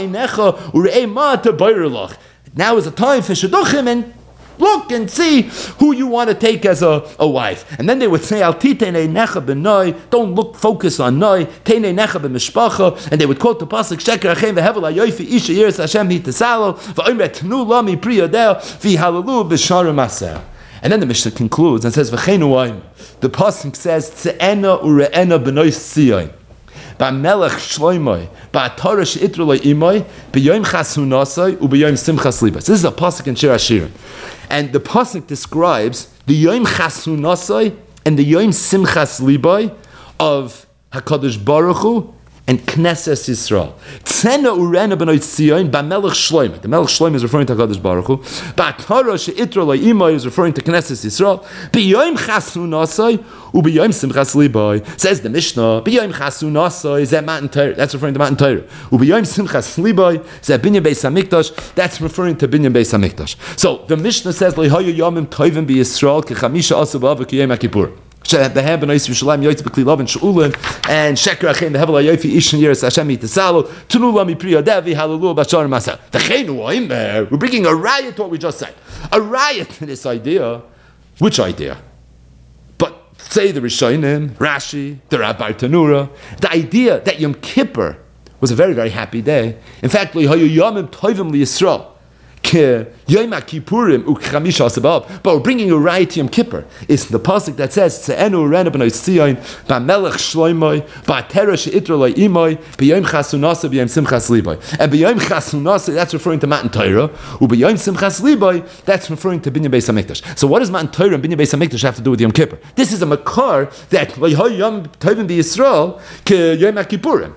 now is the time for shidduchim, and look and see who you want to take as a wife. And then they would say, Al titene necha b'noi, don't look, focus on noi, tene necha b'mishpacha, and they would quote the pasuk, Sheker achem v'hevel hayofi isha yiras Hashem hitasalo, v'omer tnu lami pri yodel, v'halalu b'sharim aser. And then the Mishnah concludes and says, V'cheinu oim, the pasuk says, Tze'ena ure'ena b'noi siyoin. Ba'melech shloimoi, ba'atara she'itru lo'imoi, b'yoim chasunasoi, u'b'yoim simchas libas. This is a pasuk in Shir Hashirim. And the pasuk describes the Yom Chasunasai and the Yom Simchas Libai of HaKadosh Baruch Hu and Knesset Yisrael. Tzena urena b'noi tzion b'melech shloimeh. The melech shloimeh is referring to HaKadosh Baruch Hu. Ba'atara she'itra lo'imai is referring to Knesset Yisrael. B'yom chasunasai u'b'yom simchas libai. Says the Mishnah, b'yom chasunasai is that Matan Torah. That's referring to Matan Torah. U'b'yom simchas libai is that Binyan Beis HaMikdash. That's referring to Binyan Beis HaMikdash. So the Mishnah says, L'hayu yamim tovim b'Yisrael k'chamisha asa b'av v'kiyem HaKippur. And Sheker Achein the Hevel Hayofi Ishin Yeres Hashem Yitasalo Tunula Mi Priya Devi Hallelujah Bashar Masa. We're bringing a riot to what we just said. A riot to this idea. Which idea? But say the Rishonim, Rashi, the Rabbi Tanura, the idea that Yom Kippur was a very, very happy day. In fact, but we're bringing a riot to Yom Kippur. It's the pasuk that says, "Tze'enu rena b'nai Tzion, b'melech shloimoi, b'atera she'itra lo imoi, b'yom chasunasa, b'yom simchas liboi." And b'yom chasunasa, that's referring to Matan Torah. U'b'yom simchas liboi, that's referring to Binyan Beis Hamikdash. So what does Matan Torah and Binyan Beis Hamikdash have to do with Yom Kippur? This is a makar that Yom Tovim b'Yisrael ke Yom HaKippurim.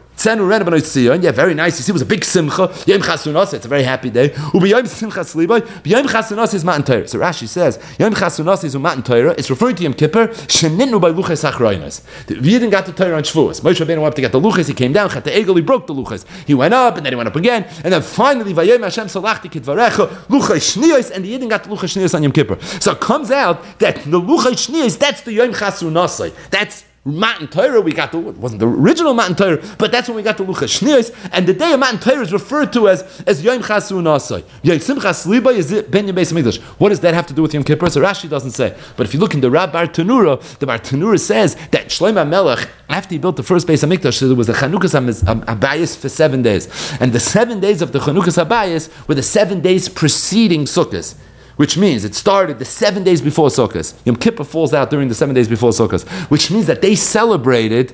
Yeah, very nice. You see, it was a big simcha. Yom Chasunas, it's a very happy day. Ubiyom Simchas Libay. Yom Chasunas is Matan Torah. So Rashi says, Yom Chasunas is Matan Torah. It's referring to Yom Kippur. Sheninu by Luches Achraynos. The Yidden got the Torah on Shavuos. Moshe Rabbeinu went up to get the Luches. He came down. Chat the Egel. He broke the Luches. He went up, and then he went up again. And then finally, Vayom Hashem Salachti Kitvarecha Luches Shniyos, and the Yidden got the Luches Shniyos on Yom Kippur. So it comes out that the Luches Shniyos, that's the Yom Chasunas. That's Matan Torah. We got it wasn't the original Matan Torah, but that's when we got the Luchas Shniyos, and the day of Matan Torah is referred to as Yom Chasun Asay. Yom Simchas Liba is Ben Yom Beis Hamikdash. What does that have to do with Yom Kippur? So Rashi doesn't say. But if you look in the Rab Bar Tanura, the Bar Tanura says that Shlomo Melech, after he built the first Beis Hamikdash, there was the Chanukas Habayis for 7 days, and the 7 days of the Chanukas Habayis were the 7 days preceding Sukkot. Which means it started the 7 days before Sukkot. Yom Kippur falls out during the 7 days before Sukkot, which means that they celebrated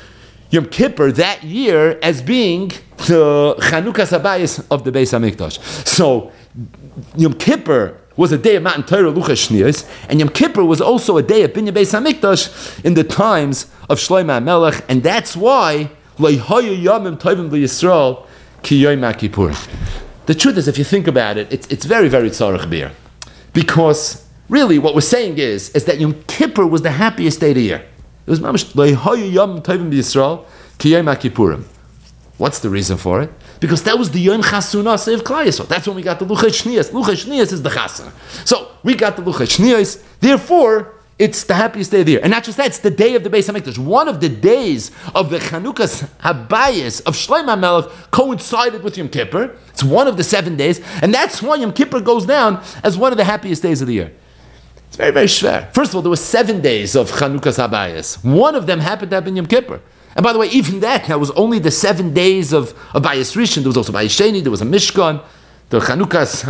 Yom Kippur that year as being the Chanukas Habayis of the Beis Hamikdash. So Yom Kippur was a day of Matan Torah Luchas Shniyos, and Yom Kippur was also a day of Binyan Beis Hamikdash in the times of Shlomo HaMelech, and that's why Leihayu Yomim Tovim LeYisrael Ki Yom HaKippurim. The truth is, if you think about it, it's very, very tzarech beer. Because really what we're saying is that Yom Kippur was the happiest day of the year. It was mamash Leihayu Yom Tovim B'Yisrael Ki Yom HaKippurim. What's the reason for it? Because that was the Yom Chasunah of Klal Yisrael. That's when we got the Luchas Shniyos. Luchas Shniyos is the Chasana. So we got the Luchas Shniyos. Therefore, it's the happiest day of the year. And not just that, it's the day of the Beis Hamikdash. One of the days of the Chanukas Habayis of Shlomo HaMelech coincided with Yom Kippur. It's one of the 7 days. And that's why Yom Kippur goes down as one of the happiest days of the year. It's very, very schwer. First of all, there were 7 days of Chanukas Habayis. One of them happened to have been Yom Kippur. And by the way, even that was only the 7 days of Bayis Rishon. There was also Bayis Sheni, there was a Mishkan. The Chanukas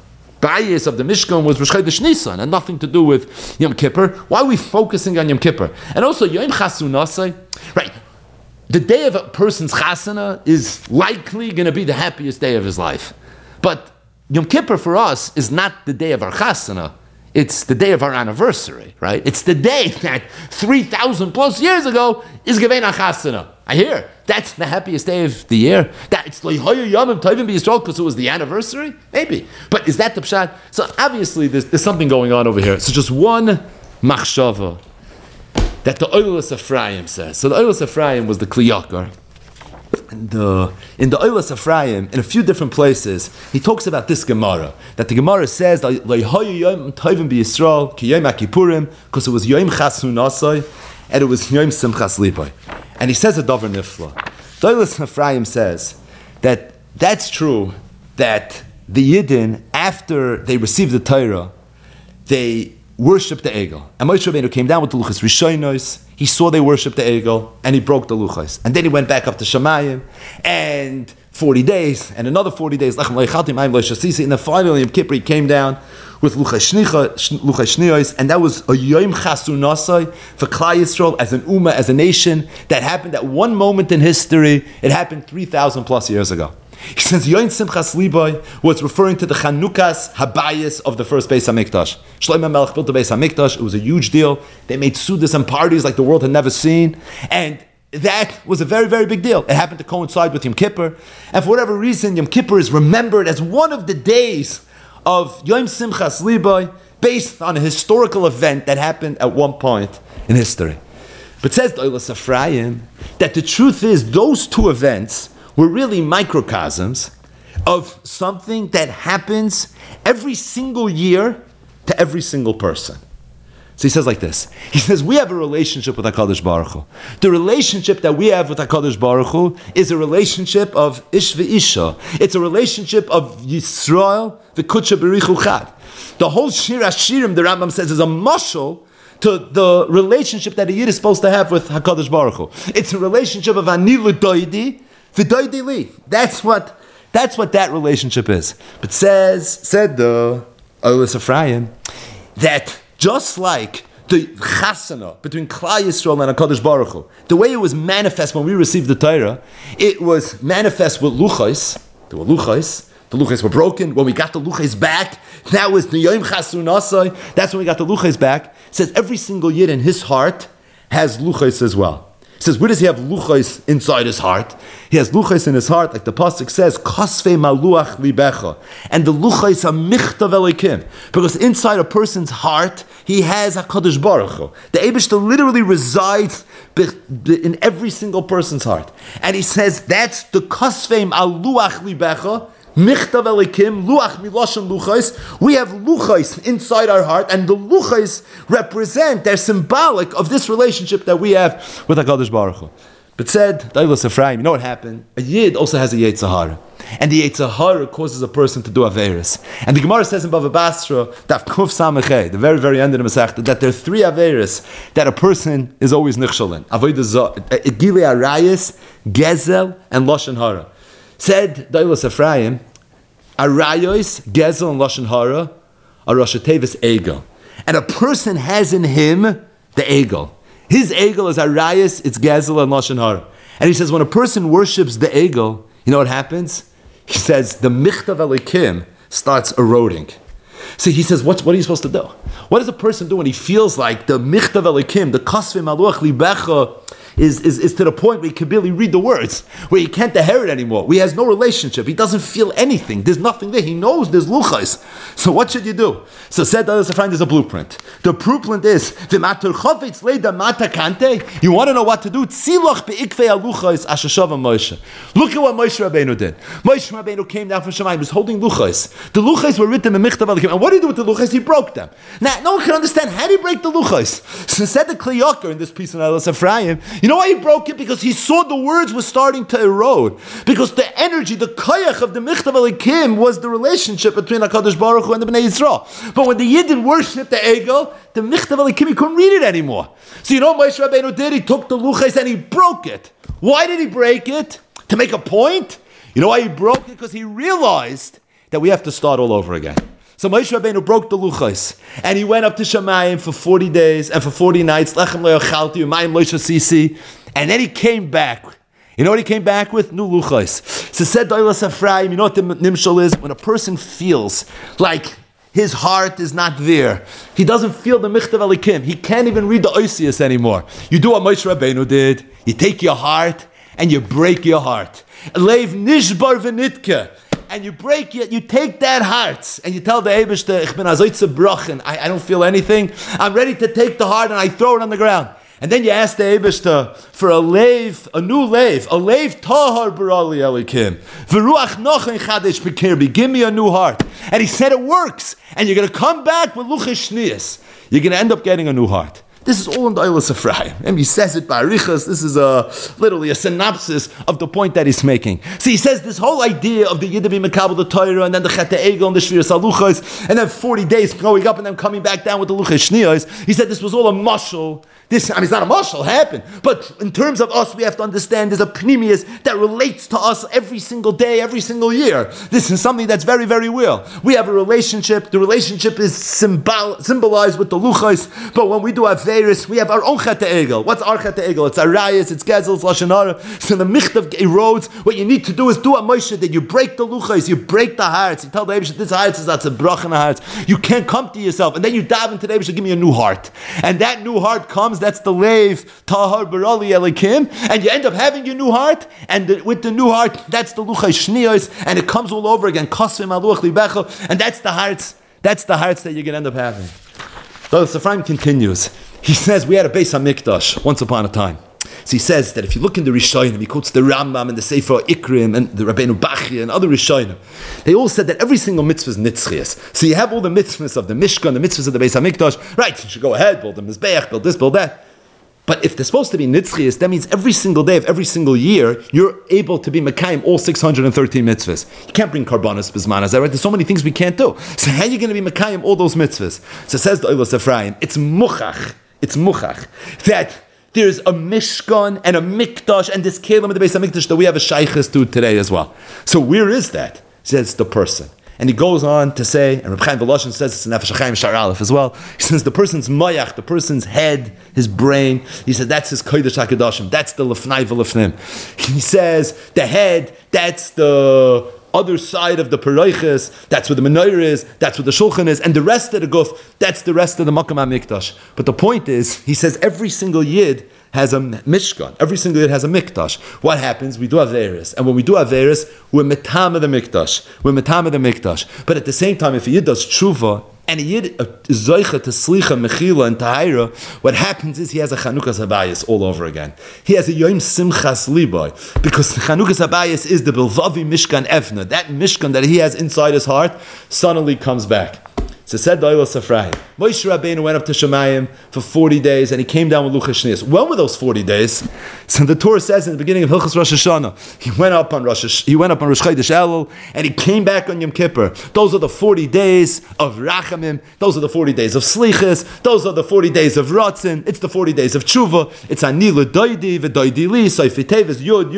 Bayis of the Mishkan was Rosh Chodesh Nisan, and nothing to do with Yom Kippur. Why are we focusing on Yom Kippur? And also, Yom Chasunasai, right? The day of a person's chasana is likely going to be the happiest day of his life. But Yom Kippur for us is not the day of our chasana. It's the day of our anniversary, right? It's the day that 3,000 plus years ago is Gevein HaChasana. I hear. That's the happiest day of the year. It's Leihayu Yomim Tovim B'Yisrael because it was the anniversary? Maybe. But is that the pshat? So obviously there's something going on over here. So just one machshava that the Oilas Ephraim says. So the Oilas Ephraim was the Kli Yakar. In the Oilas Ephraim, in a few different places, he talks about this Gemara. That the Gemara says, Leihayu Yom Tovim B'Yisrael Ki Yom HaKippurim, because it was Yom Chasun Asay, and it was Yom Simchas Lipai. And he says a davar nifla. The Oilas Ephraim says that that's true, that the Yidden, after they received the Torah, they worshipped the Egel. And Moshe Rabbeinu came down with the Luchas Rishonos. He saw they worshipped the Egel, and he broke the Luchas. And then he went back up to Shamayim, and 40 days, and another 40 days, in the final Yom Kippur, he came down with Luchas Shniyos, and that was a Yom Chasunasai for Klal Yisrael as an Ummah, as a nation, that happened at one moment in history. It happened 3,000 plus years ago. He says Yom Simchas Libai was referring to the Chanukas Habayis of the first Beis Hamikdash. Shlomo HaMelech built the Beis Hamikdash. It was a huge deal. They made sudas and parties like the world had never seen. And that was a very, very big deal. It happened to coincide with Yom Kippur. And for whatever reason, Yom Kippur is remembered as one of the days of Yom Simchas Libai based on a historical event that happened at one point in history. But says the Oilas Ephraim that the truth is those two events were really microcosms of something that happens every single year to every single person.
So he says like this. He says, we have a relationship with HaKadosh Baruch Hu. The relationship that we have with HaKadosh Baruch Hu is a relationship of Ish v'Isha. It's a relationship of Yisrael v'Kudsha B'Richu Chad. The whole Shir HaShirim, the Rambam says, is a mashal to the relationship that a Yid is supposed to have with HaKadosh Baruch Hu. It's a relationship of Ani l'Doidi v'Doidi li. That's what that relationship is. But said the Olis Ephraim, that just like the chasana between Klal Yisrael and HaKadosh Baruch Hu, the way it was manifest when we received the Torah, it was manifest with luchos. There were luchos. The luchos were broken. When we got the luchos back, that was the Yom Chasun Asai. That's when we got the luchos back. It says every single Yid in his heart has luchos as well. It says, where does he have luchos inside his heart? He has luchos in his heart, like the pasuk says, Kasvei maluach libecha. And the luchos are michtav elikim. Because inside a person's heart, he has HaKadosh Baruch Hu. The Eibishter literally resides in every single person's heart. And he says, that's the Kasvei maluach libecha. Michtav elikim, luach miloshen luchos. We have luchos inside our heart, and the luchos represent, they're symbolic of this relationship that we have with HaKadosh Baruch Hu. But said, Dailos Ephraim, you know what happened? A Yid also has a Yetzer Hara. And the Yetzer Hara causes a person to do Averis. And the Gemara says in Bava Basra, Daf Kuf Samechei, the very, very end of the Masechta, that there are three Averis that a person is always nichshol in. Gilei Arayis, Gezel, and Lashon Hara. Said Dailos Ephraim, Arayos, Gezel, and Lashon Hara are Rosh Tevis Egel. And a person has in him the Egel. His Egel is Arayos, it's Gezel, and Lashon Hara. And he says when a person worships the Egel, you know what happens? He says the Michtav Elikim starts eroding. So he says, what are you supposed to do? What does a person do when he feels like the Michtav Elikim, the Kasvei Maluach Libecha, is to the point where he can barely read the words, where he can't hear it anymore, where he has no relationship, he doesn't feel anything, there's nothing there, he knows there's luchas. So what should you do? So said the other friend, there's a blueprint. The blueprint is, you want to know what to do? Look at what Moshe Rabbeinu did. Moshe Rabbeinu came down from Shemayim, he was holding luchas. The luchas were written in Michtav Elikim, and what did he do with the luchas? He broke them. Now, no one can understand, how did he break the luchas? So said the Kli Yakar in this piece of Eilos Ephraim, you know why he broke it? Because he saw the words were starting to erode. Because the energy, the koyach of the Michtav Elikim was the relationship between HaKadosh Baruch Hu and the Bnei Yisrael. But when the Yidden worshipped the Egel, the Michtav Elikim, he couldn't read it anymore. So you know what Moshe Rabbeinu did? He took the luchos and he broke it. Why did he break it? To make a point? You know why he broke it? Because he realized that we have to start all over again. So Moshe Rabbeinu broke the luchos, and he went up to Shemayim for 40 days and for 40 nights. Lechem lo yachalti, umayim lo sisi, and then he came back. You know what he came back with? New luchos. So said Dailos Ephraim, you know what the nimshal is? When a person feels like his heart is not there, he doesn't feel the Michtav Elikim, he can't even read the Oisius anymore. You do what Moshe Rabbeinu did. You take your heart and you break your heart. Leiv nishbar v'nitke. And you break it, you take that heart, and you tell the Eibishter, ich bin azoitze brochen, I don't feel anything, I'm ready to take the heart and I throw it on the ground. And then you ask the Eibishter for a new leiv tahar barali elikim, v'ruach nochen chadesh bekirbi, give me a new heart. And he said it works, and you're going to come back with luchas shnias. You're going to end up getting a new heart. This is all in the Eilos Ephraim. And he says it by Arichas. This is literally a synopsis of the point that he's making. So he says this whole idea of the Yiddiv Mekabel the Torah, and then the Chet Egel and the Shviras Haluchos, and then 40 days growing up and then coming back down with the Luchas Shniyos. He said this was all a mashal. It's not a mashal, happened. But in terms of us, we have to understand there's a pnimius that relates to us every single day, every single year. This is something that's very, very real. We have a relationship. The relationship is symbolized with the Luchos. But when we do Averis, we have our own Chet Egel. What's our Chet Egel? It's Arayas, it's Gezel, it's Lashon Hara. So the Michtav erodes. What you need to do is do what Moshe did. You break the Luchos, you break the hearts. You tell the Eibishter, this heart is that's a brach in the hearts. You can't come to yourself. And then you dive into the Eibishter, give me a new heart. And that new heart comes, that's the leiv tahar barali elikim, and you end up having your new heart, and with the new heart, that's the luchas shniyos, and it comes all over again, kasvei maluach libecha, and that's the hearts that you're going to end up having. So the Ephraim continues. He says, we had a Beis HaMikdash once upon a time. So he says that if you look in the Rishonim, he quotes the Rambam and the Sefer Ikrim and the Rabbeinu Bachya and other Rishonim. They all said that every single mitzvah is nitzchias. So you have all the mitzvahs of the Mishkan, the mitzvahs of the Beis HaMikdash. Right, you should go ahead, build the Mizbeach, build this, build that. But if they're supposed to be nitzchias, that means every single day of every single year, you're able to be Mekayim all 613 mitzvahs. You can't bring karbanos bisman, is that right? There's so many things we can't do. So how are you going to be Mekayim all those mitzvahs? So says the Oilos Ephraim, it's muchach that there's a Mishkan and a Mikdash and this Kelim of the Beis HaMikdash that we have a shaykhis to today as well. So where is that? Says the person. And he goes on to say, and Reb Chaim Voloshin says it's in Nefesh HaChaim Shar Aleph as well, he says the person's mayach, the person's head, his brain, he says that's his Kodesh HaKadoshim, that's the Lefnai V'Lefnim. He says the head, that's the other side of the Paroiches, that's where the Menorah is, that's where the Shulchan is, and the rest of the Guf, that's the rest of the Makam HaMikdash. But the point is, he says every single Yid has a Mishkan. Every single Yid has a Mikdash. What happens? We do Averis. And when we do Averis, we're Metam of the Mikdash. But at the same time, if a Yid does Tshuva, and a Yid is Zoicha to Slicha, Mechila, and Tahira, what happens is he has a Chanukas Habayis all over again. He has a Yom Simchas Liboy. Because the Chanukas Habayis is the Bilvavi Mishkan Evna. That Mishkan that he has inside his heart suddenly comes back. So said the Oilos Ephraim, Moshe Rabbeinu went up to Shemayim for 40 days and he came down with Luchas Shnias. When were those 40 days? So the Torah says in the beginning of Hilchos Rosh Hashanah, he went up on Rosh Chodesh Elul and he came back on Yom Kippur. Those are the 40 days of Rachamim. Those are the 40 days of Slichas. Those are the 40 days of Ratzin. It's the 40 days of Tshuva. It's Ani L'Doidi V'Doidi Li Soifi Tevis Yod.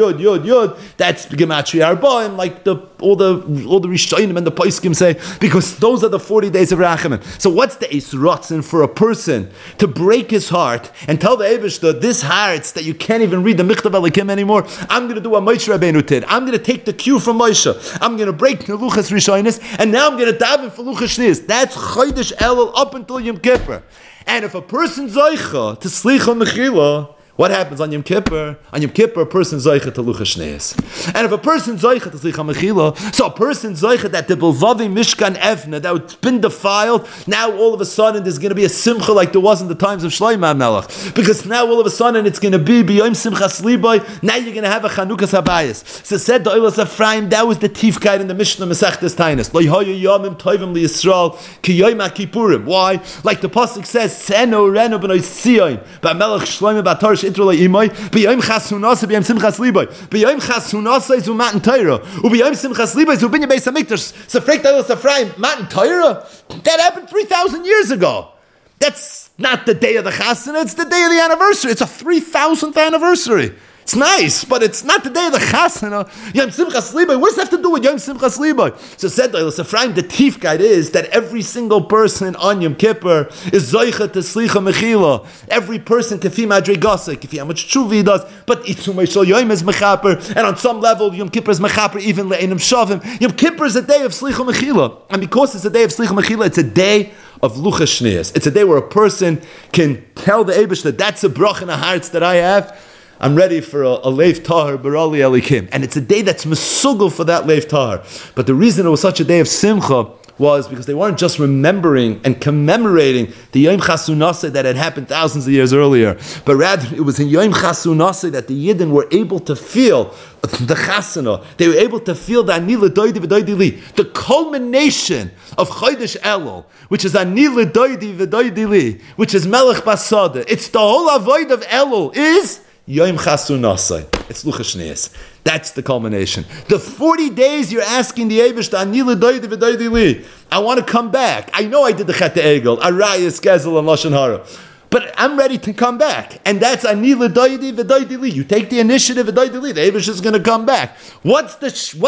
That's Gematria Arbaim, like all the Rishonim and the Poskim say, because those are the 40 days of Rachamim. So what's the Eis Ratzin for a person to break his heart and tell the Eibishter, this heart that you can't even read the Michtav Elikim anymore, I'm going to do what Moshe Rabbeinu did. I'm going to take the cue from Moshe. I'm going to break the Luchas Rishonis, and now I'm going to daven for Luchas Shnias. That's Chodesh Elul up until Yom Kippur. And if a person Zoicha to Slicha Mechila, what happens on Yom Kippur? On Yom Kippur, a person Zoicha to Luchas Shneis. And if a person Zoicha to Slicha Mechila, so a person Zoicha that the Bilvavi Mishkan Evna, that it's been defiled, now all of a sudden there's going to be a Simcha like there was in the times of Shlomo HaMelech. Because now all of a sudden it's going to be B'yom Simchas Liboy, now you're going to have a Chanukas Habayis. So said the Oilos Ephraim, that was the Tifkeit in the Mishnah Masechtas Tainis. Lo yoyu yomim toivim liYisrael ki yom HaKippurim. Why? Like the Pasuk says, Seno renu b'noi Tzion, b'melech Shlomo b'Torah B'yom chasunasa b'yom simchas liboy. B'yom chasunasa is u'matan Torah. U'b'yom simchas liboy is u'binyan Beis HaMikdash. So frek Oilos Ephraim, matan Torah? That happened 3,000 years ago. That's not the day of the chasana, it's the day of the anniversary. It's a 3,000th anniversary. It's nice, but it's not the day of the chasana. Yom Simchas Liboy. What does that have to do with Yom Simchas Liboy? So said the Oilos Ephraim, the Tif guide is that every single person on Yom Kippur is Zoicha to Slicha Mechila. Every person kefi madrigasa, kefi how much tshuva he does, but Itzumei Shel Yom is mechaper, and on some level Yom Kippur is mechaper even le'enim shavim. Yom Kippur is a day of Slicha Mechila, and because it's a day of Slicha Mechila, it's a day of Luchas Shneis. It's a day where a person can tell the Eibush that that's a brach in the hearts that I have. I'm ready for a Leif Tahar Barali Elikim. And it's a day that's mesugel for that Leif Tahar. But the reason it was such a day of Simcha was because they weren't just remembering and commemorating the Yom Chasunaseh that had happened thousands of years earlier, but rather it was in Yom Chasunaseh that the Yidden were able to feel the Chasana. They were able to feel the Ani L'Doidi V'Doidi Li, the culmination of Chodesh Elul, which is Ani L'Doidi V'Doidi Li, which is Melech Basada. It's the whole avoid of Elul is Yom Chasunasai. It's Luchas Shneis. That's the culmination. The 40 days you're asking the Eibush to Ani L'Doidi V'Doidi Li. I want to come back. I know I did the Chet Egel, Arayas, Gezel, and Lashon Hara. But I'm ready to come back. And that's Ani L'Doidi V'Doidi Li. You take the initiative, V'Doidi Li. The Eibush is going to come back. When does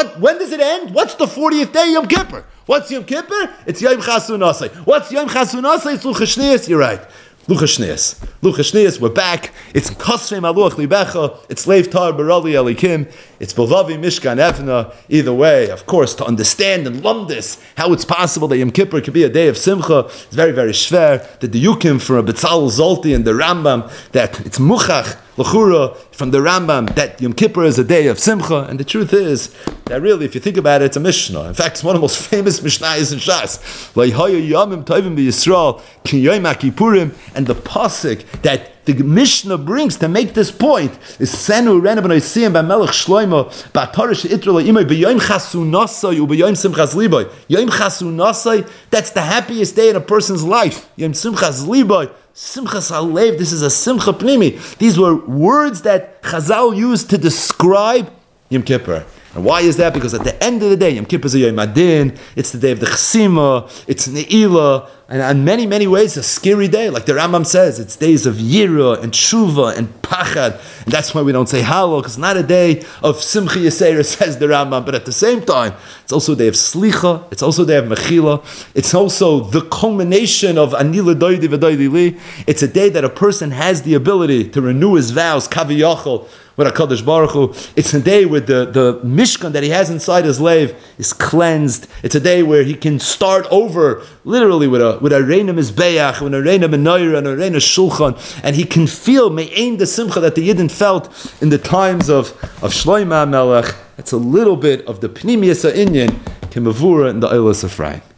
it end? What's the 40th day? Yom Kippur. What's Yom Kippur? It's Yom Chasunasai. What's Yom Chasunasai? It's Luchas Shneis. You're right. Luchas Shneis, we're back. It's Kosrei Maluach Libecha. It's Leif Tar Barali Elikim. It's Bilvavi Mishkan Evna. Either way, of course, to understand and love this, how it's possible that Yom Kippur could be a day of Simcha, it's very, very schwer. The Diyukim from Betzalel Zolti and the Rambam, that it's Muchach, L'chura, from the Rambam, that Yom Kippur is a day of Simcha, and the truth is that really, if you think about it, it's a Mishnah. In fact, it's one of the most famous Mishnahs in Shas. And the pasuk that the Mishnah brings to make this point is Senu Rena ben Oisiyim by Melech Shloimo Ba'atarish Itra Imay B'Yom Chasunasai U'B'Yom Simchas Libay. Yom Chasunasai, that's the happiest day in a person's life. Yom Simchas Libay, Simchas Halev. This is a Simcha Pnimi. These were words that Chazal used to describe Yom Kippur. And why is that? Because at the end of the day, Yom Kippur is a Yom Adin, it's the day of the Chesima, it's Ne'ilah, and in many, many ways, a scary day. Like the Rambam says, it's days of Yira and Tshuva and Pachad. And that's why we don't say Hallel, because it's not a day of Simcha Yisera, says the Rambam. But at the same time, it's also a day of Slicha, it's also a day of Mechila, it's also the culmination of Anila Doidi V'Doidi Li. It's a day that a person has the ability to renew his vows, Kaviyachol, with HaKadosh Baruch Hu. It's a day where the Mishkan that he has inside his leiv is cleansed. It's a day where he can start over, literally with a Reina Mizbeach, with a Reina Menorah, and a Reina Shulchan, and he can feel Me'ein the Simcha that the Yidden felt in the times of Shlomo HaMelech. That's a little bit of the Pnimiyas HaInyan, Kemavura, and the Eilos Ephraim.